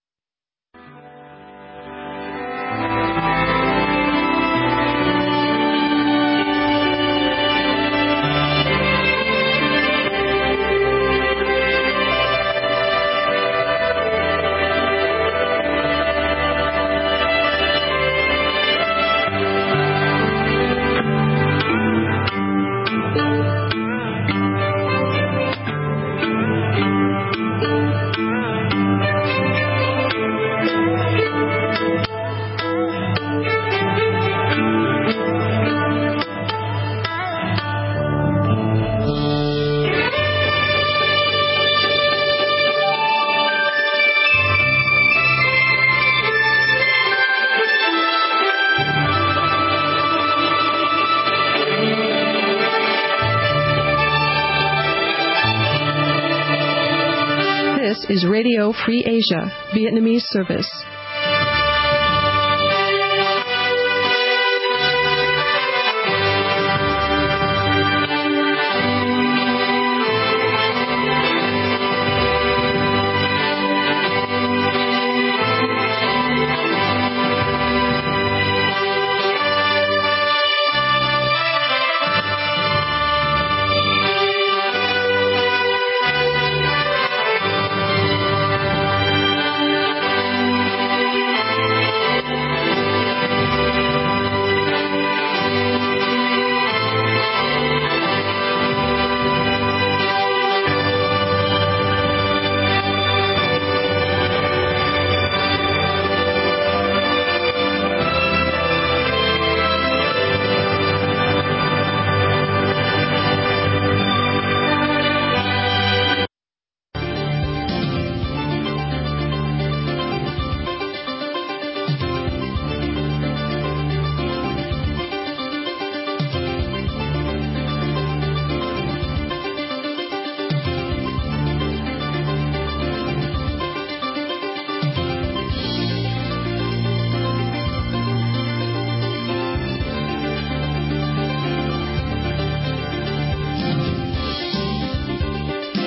Is Radio Free Asia, Vietnamese service.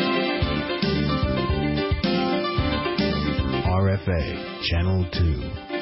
RFA, Channel 2.